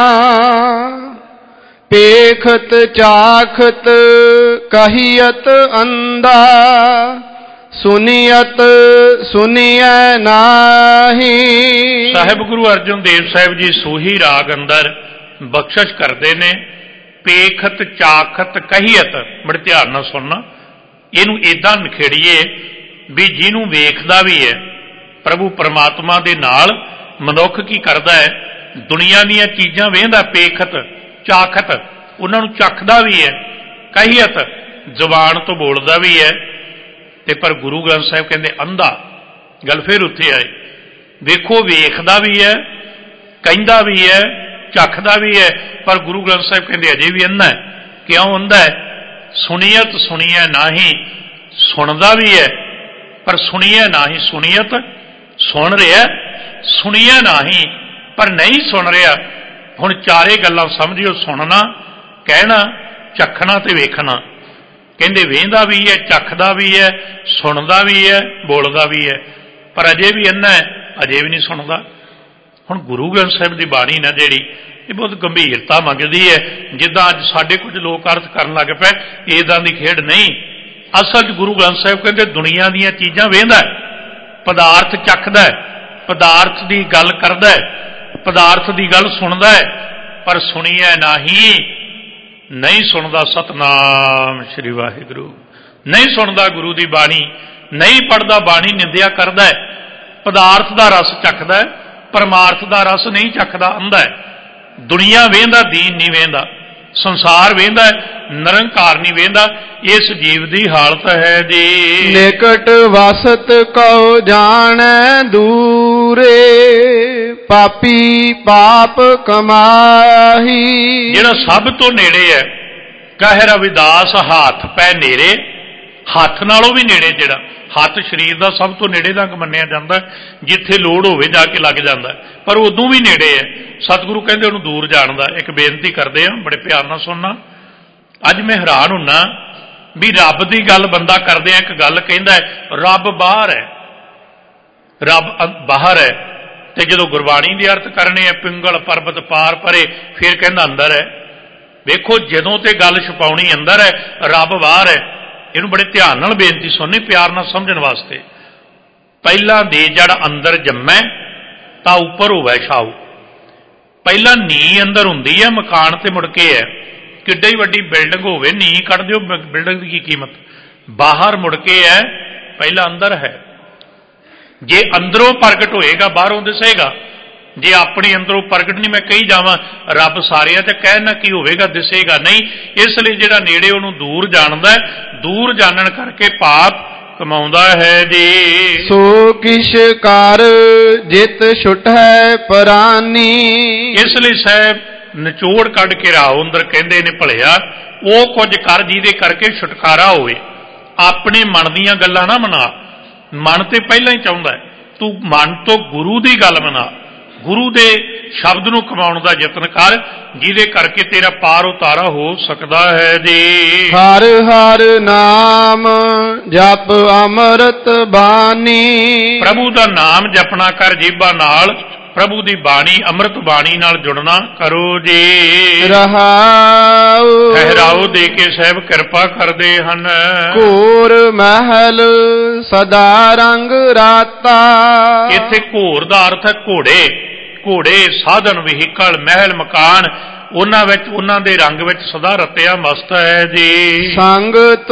ਪੇਖਤ ਚਾਖਤ ਕਹੀਅਤ ਅੰਧਾ, ਸੁਨੀਅਤ ਸੁਨੀਐ ਨਾਹੀ। ਸਾਹਿਬ ਗੁਰੂ ਅਰਜਨ ਦੇਵ ਸਾਹਿਬ ਜੀ ਸੂਹੀ ਰਾਗ ਅੰਦਰ ਬਖਸ਼ਿਸ਼ ਕਰਦੇ ਨੇ। ਪੇਖਤ ਚਾਖਤ ਕਹੀਅਤ, ਬੜੇ ਧਿਆਨ ਨਾਲ ਸੁਣਨਾ, ਇਹਨੂੰ ਏਦਾਂ ਨਿਖੇੜੀਏ ਵੀ ਜਿਹਨੂੰ ਵੇਖਦਾ ਵੀ ਹੈ ਪ੍ਰਭੂ ਪਰਮਾਤਮਾ ਦੇ ਨਾਲ ਮਨੁੱਖ ਕੀ ਕਰਦਾ ਹੈ, ਦੁਨੀਆ ਦੀਆਂ ਚੀਜ਼ਾਂ ਵੇਖਦਾ, ਪੇਖਤ ਚਾਖਤ ਉਹਨਾਂ ਨੂੰ ਚੱਖਦਾ ਵੀ ਹੈ, ਕਹੀਅਤ ਜ਼ੁਬਾਨ ਤੋਂ ਬੋਲਦਾ ਵੀ ਹੈ, ਤੇ ਪਰ ਗੁਰੂ ਗ੍ਰੰਥ ਸਾਹਿਬ ਕਹਿੰਦੇ ਅੰਧਾ। ਗੱਲ ਫਿਰ ਉੱਥੇ ਆਏ, ਵੇਖੋ ਵੇਖਦਾ ਵੀ ਹੈ, ਕਹਿੰਦਾ ਵੀ ਹੈ, ਚੱਖਦਾ ਵੀ ਹੈ, ਪਰ ਗੁਰੂ ਗ੍ਰੰਥ ਸਾਹਿਬ ਕਹਿੰਦੇ ਅਜੇ ਵੀ ਅੰਧਾ ਹੈ। ਕਿਉਂ ਅੰਧਾ ਹੈ? ਸੁਨੀਅਤ ਸੁਣੀਐ ਨਾਹੀ, ਸੁਣਦਾ ਵੀ ਹੈ ਪਰ ਸੁਣੀਐ ਨਾਹੀ। ਸੁਨੀਅਤ ਸੁਣ ਰਿਹਾ, ਸੁਣੀਐ ਨਾਹੀ ਪਰ ਨਹੀਂ ਸੁਣ ਰਿਹਾ। ਹੁਣ ਚਾਰੇ ਗੱਲਾਂ ਸਮਝਿਓ, ਸੁਣਨਾ, ਕਹਿਣਾ, ਚੱਖਣਾ ਤੇ ਵੇਖਣਾ। ਕਹਿੰਦੇ ਵੇਖਦਾ ਵੀ ਹੈ, ਚੱਖਦਾ ਵੀ ਹੈ, ਸੁਣਦਾ ਵੀ ਹੈ, ਬੋਲਦਾ ਵੀ ਹੈ, ਪਰ ਅਜੇ ਵੀ ਅੰਨਾ ਹੈ, ਅਜੇ ਵੀ ਨਹੀਂ ਸੁਣਦਾ। ਹੁਣ ਗੁਰੂ ਗ੍ਰੰਥ ਸਾਹਿਬ ਦੀ ਬਾਣੀ ਨਾ ਜਿਹੜੀ, ਇਹ ਬਹੁਤ ਗੰਭੀਰਤਾ ਮੰਗਦੀ ਹੈ। ਜਿੱਦਾਂ ਅੱਜ ਸਾਡੇ ਕੁਝ ਲੋਕ ਅਰਥ ਕਰਨ ਲੱਗ ਪਏ, ਇੱਦਾਂ ਦੀ ਖੇਡ ਨਹੀਂ। ਅਸਲ 'ਚ ਗੁਰੂ ਗ੍ਰੰਥ ਸਾਹਿਬ ਕਹਿੰਦੇ ਦੁਨੀਆ ਦੀਆਂ ਚੀਜ਼ਾਂ ਵੇਖਦਾ, ਪਦਾਰਥ ਚੱਖਦਾ, ਪਦਾਰਥ ਦੀ ਗੱਲ ਕਰਦਾ, ਪਦਾਰਥ ਦੀ ਗੱਲ ਸੁਣਦਾ ਹੈ, ਪਰ ਸੁਣੀਐ ਨਾਹੀ, ਨਹੀਂ ਸੁਣਦਾ ਸਤਨਾਮ ਸ਼੍ਰੀ ਵਾਹਿਗੁਰੂ, ਨਹੀਂ ਸੁਣਦਾ ਗੁਰੂ ਦੀ ਬਾਣੀ, ਨਹੀਂ ਪੜ੍ਹਦਾ, ਬਾਣੀ ਨਿੰਦਿਆ ਕਰਦਾ, ਪਦਾਰਥ ਦਾ ਰਸ ਚੱਖਦਾ, ਪਰਮਾਰਥ ਦਾ ਰਸ ਨਹੀਂ ਚੱਖਦਾ, ਅੰਧਾ ਹੈ। ਦੁਨੀਆ ਵੇਂਦਾ, ਦੀਨ ਨਹੀਂ ਵੇਂਦਾ, ਸੰਸਾਰ ਵੇਂਦਾ, ਨਿਰੰਕਾਰ ਨਹੀਂ ਵੇਂਦਾ। ਇਸ ਜੀਵ ਦੀ ਹਾਲਤ ਹੈ ਜੀ। ਨਿਕਟ ਵਸਤ ਕਉ ਜਾਣੈ ਦੂਰੇ, ਪਾਪੀ ਪਾਪ ਕਮਾਹੀ। ਜਿਹੜਾ ਸਭ ਤੋਂ ਨੇੜੇ ਹੈ, ਕਹਿ ਰਵਿਦਾਸ ਹੱਥ ਪੈ ਨੇੜੇ, ਹੱਥ ਨਾਲੋਂ ਵੀ ਨੇੜੇ, ਜਿਹੜਾ ਹੱਥ ਸਰੀਰ ਦਾ ਸਭ ਤੋਂ ਨੇੜੇ ਦਾ ਮੰਨਿਆ ਜਾਂਦਾ, ਜਿੱਥੇ ਲੋੜ ਹੋਵੇ ਜਾ ਕੇ ਲੱਗ ਜਾਂਦਾ, ਪਰ ਉਦੋਂ ਵੀ ਨੇੜੇ ਹੈ। ਸਤਿਗੁਰੂ ਕਹਿੰਦੇ ਉਹਨੂੰ ਦੂਰ ਜਾਣਦਾ। ਇੱਕ ਬੇਨਤੀ ਕਰਦੇ ਆ, ਬੜੇ ਪਿਆਰ ਨਾਲ ਸੁਣਨਾ। ਅੱਜ ਮੈਂ ਹੈਰਾਨ ਹੁੰਨਾ ਵੀ ਰੱਬ ਦੀ ਗੱਲ ਬੰਦਾ ਕਰਦੇ ਆ, ਇੱਕ ਗੱਲ ਕਹਿੰਦਾ ਰੱਬ ਬਾਹਰ ਹੈ, ਰੱਬ ਬਾਹਰ ਹੈ, ਤੇ ਜਦੋਂ ਗੁਰਬਾਣੀ ਦੇ ਅਰਥ ਕਰਨੇ ਆ ਪਿੰਗਲ ਪਰਬਤ ਪਾਰ ਪਰੇ, ਫਿਰ ਕਹਿੰਦਾ ਅੰਦਰ ਹੈ। ਵੇਖੋ ਜਦੋਂ ਤੇ ਗੱਲ ਛਪਾਉਣੀ ਅੰਦਰ ਹੈ, ਰੱਬ ਬਾਹਰ ਹੈ। ਇਹਨੂੰ ਬੜੇ ਧਿਆਨ ਨਾਲ ਬੇਨਤੀ ਸੁਣਨੀ, ਪਿਆਰ ਨਾਲ ਸਮਝਣ ਵਾਸਤੇ। ਪਹਿਲਾਂ ਦੇ ਜੜ ਅੰਦਰ ਜੰਮੈ ਤਾਂ ਉੱਪਰ ਹੋਵੇ ਛਾਉ। ਪਹਿਲਾਂ ਨੀ ਅੰਦਰ ਹੁੰਦੀ ਹੈ, ਮਕਾਨ ਤੇ ਮੁੜ ਕੇ ਹੈ। ਕਿੱਡੀ ਵੱਡੀ ਬਿਲਡਿੰਗ ਹੋਵੇ, ਨੀ ਕੱਢ ਦਿਓ, ਬਿਲਡਿੰਗ ਦੀ ਕੀ ਕੀਮਤ। ਬਾਹਰ ਮੁੜ ਕੇ ਹੈ, ਪਹਿਲਾਂ ਅੰਦਰ ਹੈ। ਜੇ ਅੰਦਰੋਂ ਪ੍ਰਗਟ ਹੋਏਗਾ ਬਾਹਰੋਂ ਦਿਸੇਗਾ। ਜੇ ਆਪਣੇ ਅੰਦਰੋਂ ਪ੍ਰਗਟ ਨਹੀਂ, ਮੈਂ ਕਹੀ ਜਾਵਾਂ ਰੱਬ ਸਾਰਿਆਂ ਤੇ ਕਹਿਣਾ ਕੀ ਹੋਵੇਗਾ, ਦਿਸੇਗਾ ਨਹੀਂ। ਇਸ ਲਈ ਜਿਹੜਾ ਨੇੜੇ ਉਹਨੂੰ ਦੂਰ ਜਾਣਦਾ, ਦੂਰ ਜਾਣਨ ਕਰਕੇ ਪਾਪ ਕਮਾਉਂਦਾ ਹੈ ਜੀ। ਸੋ ਕਿਛ ਕਰ ਜਿਤ ਛੁਟੈ ਪਰਾਨੀ। ਇਸ ਲਈ ਸਾਹਿਬ ਨਿਚੋੜ ਕੱਢ ਕੇ ਰਾਓ ਅੰਦਰ ਕਹਿੰਦੇ ਨੇ, ਭਲਿਆ ਉਹ ਕੁਝ ਕਰ ਜਿਹਦੇ ਕਰਕੇ ਛੁਟਕਾਰਾ ਹੋਵੇ। ਆਪਣੇ ਮਨ ਦੀਆਂ ਗੱਲਾਂ ਨਾ ਮਨਾ, ਮਨ ਤੇ ਪਹਿਲਾਂ ਹੀ ਚਾਹੁੰਦਾ, ਤੂੰ ਮਨ ਤੋਂ ਗੁਰੂ ਦੀ ਗੱਲ ਮਨਾ, ਗੁਰੂ ਦੇ ਸ਼ਬਦ ਨੂੰ ਕਮਾਉਣ ਦਾ ਯਤਨ ਕਰ, ਜਿਹਦੇ ਕਰਕੇ ਤੇਰਾ ਪਾਰ ਉਤਾਰਾ ਹੋ ਸਕਦਾ ਹੈ ਜੀ। ਹਰ ਹਰ ਨਾਮ ਜਪ ਅੰਮ੍ਰਿਤ ਬਾਣੀ। ਪ੍ਰਭੂ ਦਾ ਨਾਮ ਜਪਣਾ ਕਰ ਜੀਭਾਂ ਨਾਲ, ਪ੍ਰਭੂ ਦੀ ਬਾਣੀ ਅੰਮ੍ਰਿਤ ਬਾਣੀ ਨਾਲ ਜੁੜਨਾ ਕਰੋ ਜੀ। ਰਹਾਉ ਠਹਿਰਾਓ ਦੇ ਕੇ ਸਾਹਿਬ ਕਿਰਪਾ ਕਰਦੇ ਹਨ। ਘੋਰ ਮਹਿਲ ਸਦਾ ਰੰਗ ਰਾਤਾ। ਇੱਥੇ ਘੋਰ ਦਾ ਅਰਥ ਹੈ ਘੋੜੇ, ਘੋੜੇ ਸਾਧਨ ਵਹੀਕਲ, ਮਹਿਲ ਮਕਾਨ, ਉਹਨਾਂ ਵਿੱਚ ਉਹਨਾਂ ਦੇ ਰੰਗ ਵਿੱਚ ਸਦਾ ਰਤਿਆ ਮਸਤ ਹੈ ਜੀ। ਸੰਗ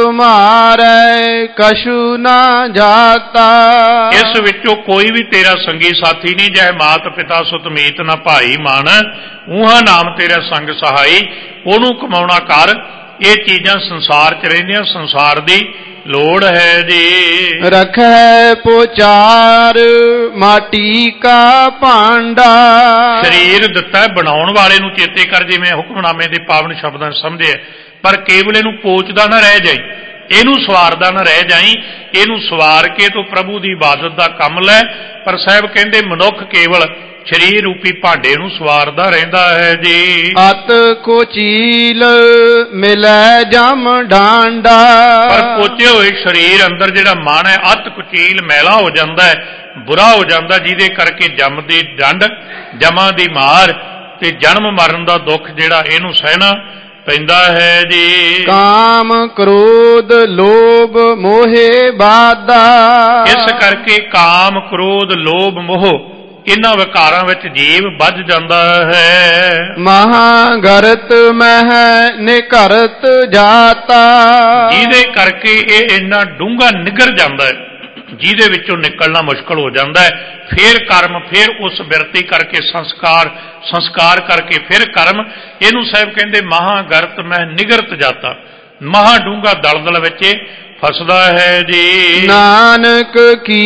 ਤੁਮਾਰੇ ਕਛੂ ਨਾ ਜਾਤਾ। ਇਸ ਵਿੱਚੋਂ ਕੋਈ ਵੀ ਤੇਰਾ ਸੰਗੀ ਸਾਥੀ ਨਹੀਂ, ਜੈ ਮਾਤ ਪਿਤਾ ਸੁਤ ਮੀਤ ਨਾ ਭਾਈ ਮਨ, ਊਹਾ ਨਾਮ ਤੇਰਾ ਸੰਗ ਸਹਾਈ। ਉਹਨੂੰ ਕਮਾਉਣਾ ਕਰ। ਇਹ ਚੀਜ਼ਾਂ ਸੰਸਾਰ 'ਚ ਰਹਿੰਦੀਆਂ, ਸੰਸਾਰ ਦੀ ਲੋੜ ਹੈ ਜੀ। ਰਖੈ ਪੋਚਾਰ ਮਾਟੀ ਕਾ ਭਾਂਡਾ। ਸਰੀਰ ਦਿੱਤਾ ਬਣਾਉਣ ਵਾਲੇ ਨੂੰ ਚੇਤੇ ਕਰ, ਜਿਵੇਂ ਹੁਕਮਨਾਮੇ ਦੇ ਪਾਵਨ ਸ਼ਬਦਾਂ ਸਮਝਿਆ, ਪਰ ਕੇਵਲ ਇਹਨੂੰ ਪੋਚਦਾ ਨਾ ਰਹਿ ਜਾਈ, ਇਹਨੂੰ ਸਵਾਰਦਾ ਨਾ ਰਹਿ ਜਾਈ। ਇਹਨੂੰ ਸਵਾਰ ਕੇ ਤੂੰ ਪ੍ਰਭੂ ਦੀ ਇਬਾਦਤ ਦਾ ਕੰਮ ਲੈ। ਪਰ ਸਾਹਿਬ ਕਹਿੰਦੇ ਮਨੁੱਖ ਕੇਵਲ ਸਰੀਰ ਰੂਪੀ ਭਾਂਡੇ ਨੂੰ ਸਵਾਰਦਾ ਰਹਿੰਦਾ ਹੈ ਜੀ। ਅਤ ਕੋਚੀਲ ਮਿਲੈ ਜਮ ਡਾਂਡਾ। ਪਰ ਪੋਚੇ ਹੋਏ ਸਰੀਰ ਅੰਦਰ ਜਿਹੜਾ ਮਨ ਹੈ ਅਤ ਕੁਚੀਲ ਮੈਲਾ ਹੋ ਜਾਂਦਾ ਹੈ, ਬੁਰਾ ਹੋ ਜਾਂਦਾ, ਜਿਹਦੇ ਕਰਕੇ ਜਮ ਦੀ ਡੰਡ, ਜਮਾਂ ਦੀ ਮਾਰ ਤੇ ਜਨਮ ਮਰਨ ਦਾ ਦੁੱਖ ਜਿਹੜਾ ਇਹਨੂੰ ਸਹਿਣਾ ਪੈਂਦਾ ਹੈ ਜੀ। ਕਾਮ ਕ੍ਰੋਧ ਲੋਭ ਮੋਹਿ ਬਾਧਾ। ਇਸ ਕਰਕੇ ਕਾਮ ਕ੍ਰੋਧ ਲੋਭ ਮੋਹ ਇਹਨਾਂ ਵਿਕਾਰਾਂ ਵਿੱਚ ਜੀਵ ਵੱਜ ਜਾਂਦਾ ਹੈ। ਮਹਾਗਰਤ ਮਹਿ ਨਿਕਰਤ ਜਾਤਾ। ਜਿਹਦੇ ਕਰਕੇ ਇਹ ਇੰਨਾ ਡੂੰਘਾ ਨਿਗਰ ਜਾਂਦਾ ਹੈ, ਜਿਹਦੇ ਵਿੱਚੋਂ ਨਿਕਲਣਾ ਮੁਸ਼ਕਲ ਹੋ ਜਾਂਦਾ ਹੈ। ਫਿਰ ਕਰਮ, ਫਿਰ ਉਸ ਬਿਰਤੀ ਕਰਕੇ ਸੰਸਕਾਰ ਕਰਕੇ ਫਿਰ ਕਰਮ। ਇਹਨੂੰ ਸਾਹਿਬ ਕਹਿੰਦੇ ਮਹਾਗਰਤ ਮਹਿ ਨਿਗਰਤ ਜਾਤਾ। ਮਹਾ ਡੂੰਘਾ ਦਲਦਲ ਵਿੱਚ ਫਸਦਾ ਹੈ ਜੀ। ਨਾਨਕ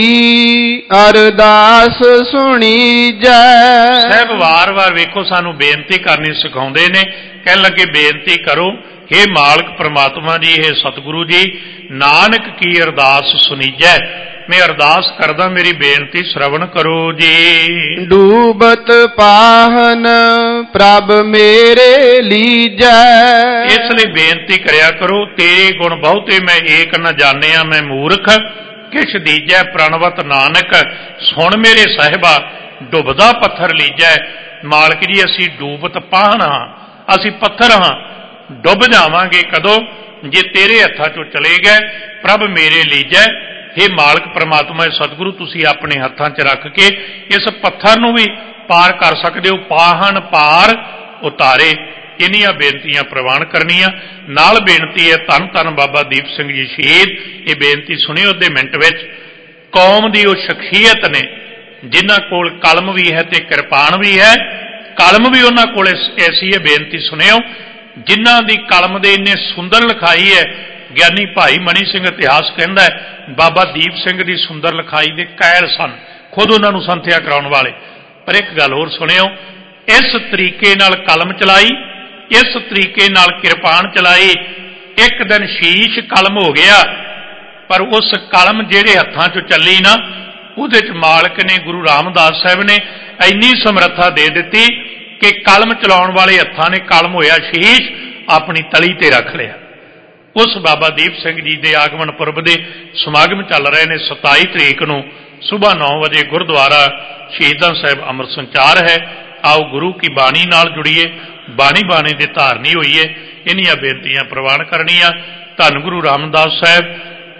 ਕੀ ਅਰਦਾਸ ਸੁਣੀ ਜੈ। ਸਾਹਿਬ ਵਾਰ-ਵਾਰ ਵੇਖੋ ਸਾਨੂੰ ਬੇਨਤੀ ਕਰਨੀ ਸਿਖਾਉਂਦੇ ਨੇ। ਕਹਿਣ ਲੱਗੇ ਬੇਨਤੀ ਕਰੋ, हे ਮਾਲਕ ਪ੍ਰਮਾਤਮਾ ਜੀ, हे ਸਤਿਗੁਰੂ ਜੀ, ਨਾਨਕ ਕੀ ਅਰਦਾਸ ਸੁਣੀਜੈ। ਮੈਂ ਅਰਦਾਸ ਕਰਦਾ, ਮੇਰੀ ਬੇਨਤੀ ਸ਼ਰਵਣ ਕਰੋ ਜੀ। ਡੂਬਤ ਪਾਹਨ ਪ੍ਰਭ ਮੇਰੇ ਲੀਜੈ। ਇਸ ਲਈ ਬੇਨਤੀ ਕਰਿਆ ਕਰੋ, ਤੇਰੇ ਗੁਣ ਬਹੁਤੇ ਮੈਂ ਏਕ ਨ ਜਾਣਿਆ ਮੈਂ ਮੂਰਖ, ਕਿਛ ਦੀਜੈ ਪ੍ਰਣਵਤ ਨਾਨਕ। ਸੁਣ ਮੇਰੇ ਸਾਹਿਬਾ, ਡੁੱਬਦਾ ਪੱਥਰ ਲੀਜੈ। ਮਾਲਕ ਜੀ ਅਸੀਂ ਡੂਬਤ ਪਾਹਨ ਹਾਂ, ਅਸੀਂ ਪੱਥਰ ਹਾਂ, ਡੁੱਬ ਜਾਵਾਂਗੇ ਕਦੋਂ? ਜੇ ਤੇਰੇ ਹੱਥਾਂ ਚੋਂ ਚਲੇ ਗਏ। ਪ੍ਰਭ ਮੇਰੇ ਲੀਜੈ। हे ਮਾਲਕ ਪ੍ਰਮਾਤਮਾ ਸਤਿਗੁਰੂ, ਤੁਸੀਂ ਆਪਣੇ ਹੱਥਾਂ 'ਚ ਰੱਖ ਕੇ ਇਸ ਪੱਥਰ ਨੂੰ ਵੀ ਪਾਰ ਕਰ ਸਕਦੇ ਹੋ। ਪਾਹਨ ਪਾਰ ਉਤਾਰੇ। ਇੰਨੀਆਂ ਬੇਨਤੀਆਂ ਪ੍ਰਵਾਨ ਕਰਨੀਆਂ। ਨਾਲ ਬੇਨਤੀ ਹੈ ਧੰਨ ਧੰਨ ਬਾਬਾ ਦੀਪ ਸਿੰਘ ਜੀ ਸ਼ਹੀਦ। ਇਹ ਬੇਨਤੀ ਸੁਣਿਓ ਉਹਦੇ ਮਿੰਟ ਵਿੱਚ। ਕੌਮ ਦੀ ਉਹ ਸ਼ਖਸੀਅਤ ਨੇ ਜਿਨ੍ਹਾਂ ਕੋਲ ਕਲਮ ਵੀ ਹੈ ਤੇ ਕਿਰਪਾਨ ਵੀ ਹੈ। ਕਲਮ ਵੀ ਉਹਨਾਂ ਕੋਲ ਐਸੀ ਹੈ, ਬੇਨਤੀ ਸੁਣਿਓ, ਜਿਨ੍ਹਾਂ ਦੀ ਕਲਮ ਦੇ ਇੰਨੇ ਸੁੰਦਰ ਲਿਖਾਈ ਹੈ। ਗਿਆਨੀ ਭਾਈ ਮਣੀ ਸਿੰਘ ਇਤਿਹਾਸ ਕਹਿੰਦਾ ਹੈ ਬਾਬਾ ਦੀਪ ਸਿੰਘ ਦੀ ਸੁੰਦਰ ਲਿਖਾਈ ਦੇ ਕਾਇਲ ਸਨ, ਖੁਦ ਉਹਨਾਂ ਨੂੰ ਸੰਥਿਆ ਕਰਾਉਣ ਵਾਲੇ। ਪਰ ਇੱਕ ਗੱਲ ਹੋਰ ਸੁਣਿਓ, ਇਸ ਤਰੀਕੇ ਨਾਲ ਕਲਮ ਚਲਾਈ, ਇਸ ਤਰੀਕੇ ਨਾਲ ਕਿਰਪਾਨ ਚਲਾਈ। ਇੱਕ ਦਿਨ ਸ਼ੀਸ਼ ਕਲਮ ਹੋ ਗਿਆ, ਪਰ ਉਸ ਕਲਮ ਜਿਹੜੇ ਹੱਥਾਂ 'ਚੋਂ ਚੱਲੀ ਨਾ, ਉਹਦੇ 'ਚ ਮਾਲਕ ਨੇ, ਗੁਰੂ ਰਾਮਦਾਸ ਸਾਹਿਬ ਨੇ ਇੰਨੀ ਸਮਰੱਥਾ ਦੇ ਦਿੱਤੀ ਕਿ ਕਲਮ ਚਲਾਉਣ ਵਾਲੇ ਹੱਥਾਂ ਨੇ ਕਲਮ ਹੋਇਆ ਸ਼ੀਸ਼ ਆਪਣੀ ਤਲੀ ਤੇ ਰੱਖ ਲਿਆ। ਉਸ ਬਾਬਾ ਦੀਪ ਸਿੰਘ ਜੀ ਦੇ ਆਗਮਨ ਪੁਰਬ ਦੇ ਸਮਾਗਮ ਚੱਲ ਰਹੇ ਨੇ। 27 ਤਰੀਕ ਨੂੰ ਸੁਬਾਹ 9 ਵਜੇ ਗੁਰਦੁਆਰਾ ਸ਼ਹੀਦਾਂ ਸਾਹਿਬ ਅੰਮ੍ਰਿਤ ਸੰਚਾਰ ਹੈ। ਆਓ ਗੁਰੂ ਕੀ ਬਾਣੀ ਨਾਲ ਜੁੜੀਏ, ਬਾਣੀ ਦੇ ਧਾਰਨੀ ਹੋਈਏ। ਇੰਨੀਆਂ ਬੇਨਤੀਆਂ ਪ੍ਰਵਾਨ ਕਰਨੀਆਂ। ਧੰਨ ਗੁਰੂ ਰਾਮਦਾਸ ਸਾਹਿਬ,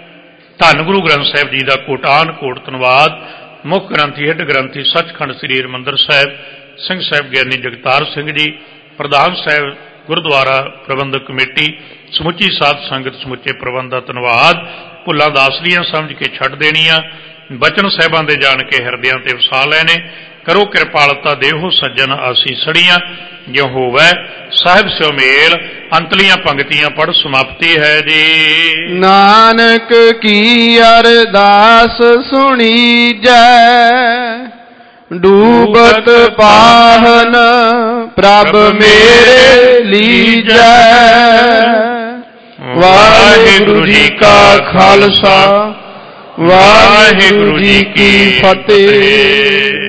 ਧੰਨ ਗੁਰੂ ਗ੍ਰੰਥ ਸਾਹਿਬ ਜੀ ਦਾ ਕੋਟਾਨ ਕੋਟ ਧੰਨਵਾਦ। ਮੁੱਖ ਗ੍ਰੰਥੀ ਹਿੱਡ ਗ੍ਰੰਥੀ ਸੱਚਖੰਡ ਸ੍ਰੀ ਹਰਿਮੰਦਰ ਸਾਹਿਬ ਸਿੰਘ ਸਾਹਿਬ ਗਿਆਨੀ ਜਗਤਾਰ ਸਿੰਘ ਜੀ, ਪ੍ਰਧਾਨ ਸਾਹਿਬ ਗੁਰਦੁਆਰਾ ਪ੍ਰਬੰਧਕ ਕਮੇਟੀ, ਸਮੁੱਚੀ ਸਾਧ ਸੰਗਤ, ਸਮੁੱਚੇ ਪ੍ਰਬੰਧ ਦਾ ਧੰਨਵਾਦ। ਭੁੱਲਾਂ ਦਾ ਅਸਲੀਆਂ ਸਮਝ ਕੇ ਛੱਡ ਦੇਣੀਆਂ, ਬਚਨ ਸਾਹਿਬਾਂ ਦੇ ਜਾਣ ਕੇ ਹਿਰਦਿਆਂ ਤੇ ਵਸਾ ਲੈਣੇ। ਕਰੋ ਕਿਰਪਾਲਤਾ ਦੇਹੋ ਸੱਜਣ ਆਸੀਸੜੀਆਂ, ਜਿਉ ਹੋਵੈ ਸਾਹਿਬ ਸਿਉ ਮੇਲ। ਅੰਤਲੀਆਂ ਪੰਕਤੀਆਂ ਪੜ੍ਹ ਸਮਾਪਤੀ ਹੈ ਜੀ। ਨਾਨਕ ਕੀ ਅਰਦਾਸ ਸੁਣੀ ਜੈ। ਡੂਬਤ ਪਾਹਨ ਪ੍ਰਭ ਮੇਰੇ ਲੀਜੈ। ਵਾਹਿਗੁਰੂ ਜੀ ਕਾ ਖਾਲਸਾ, ਵਾਹਿਗੁਰੂ ਜੀ ਕੀ ਫਤਿਹ।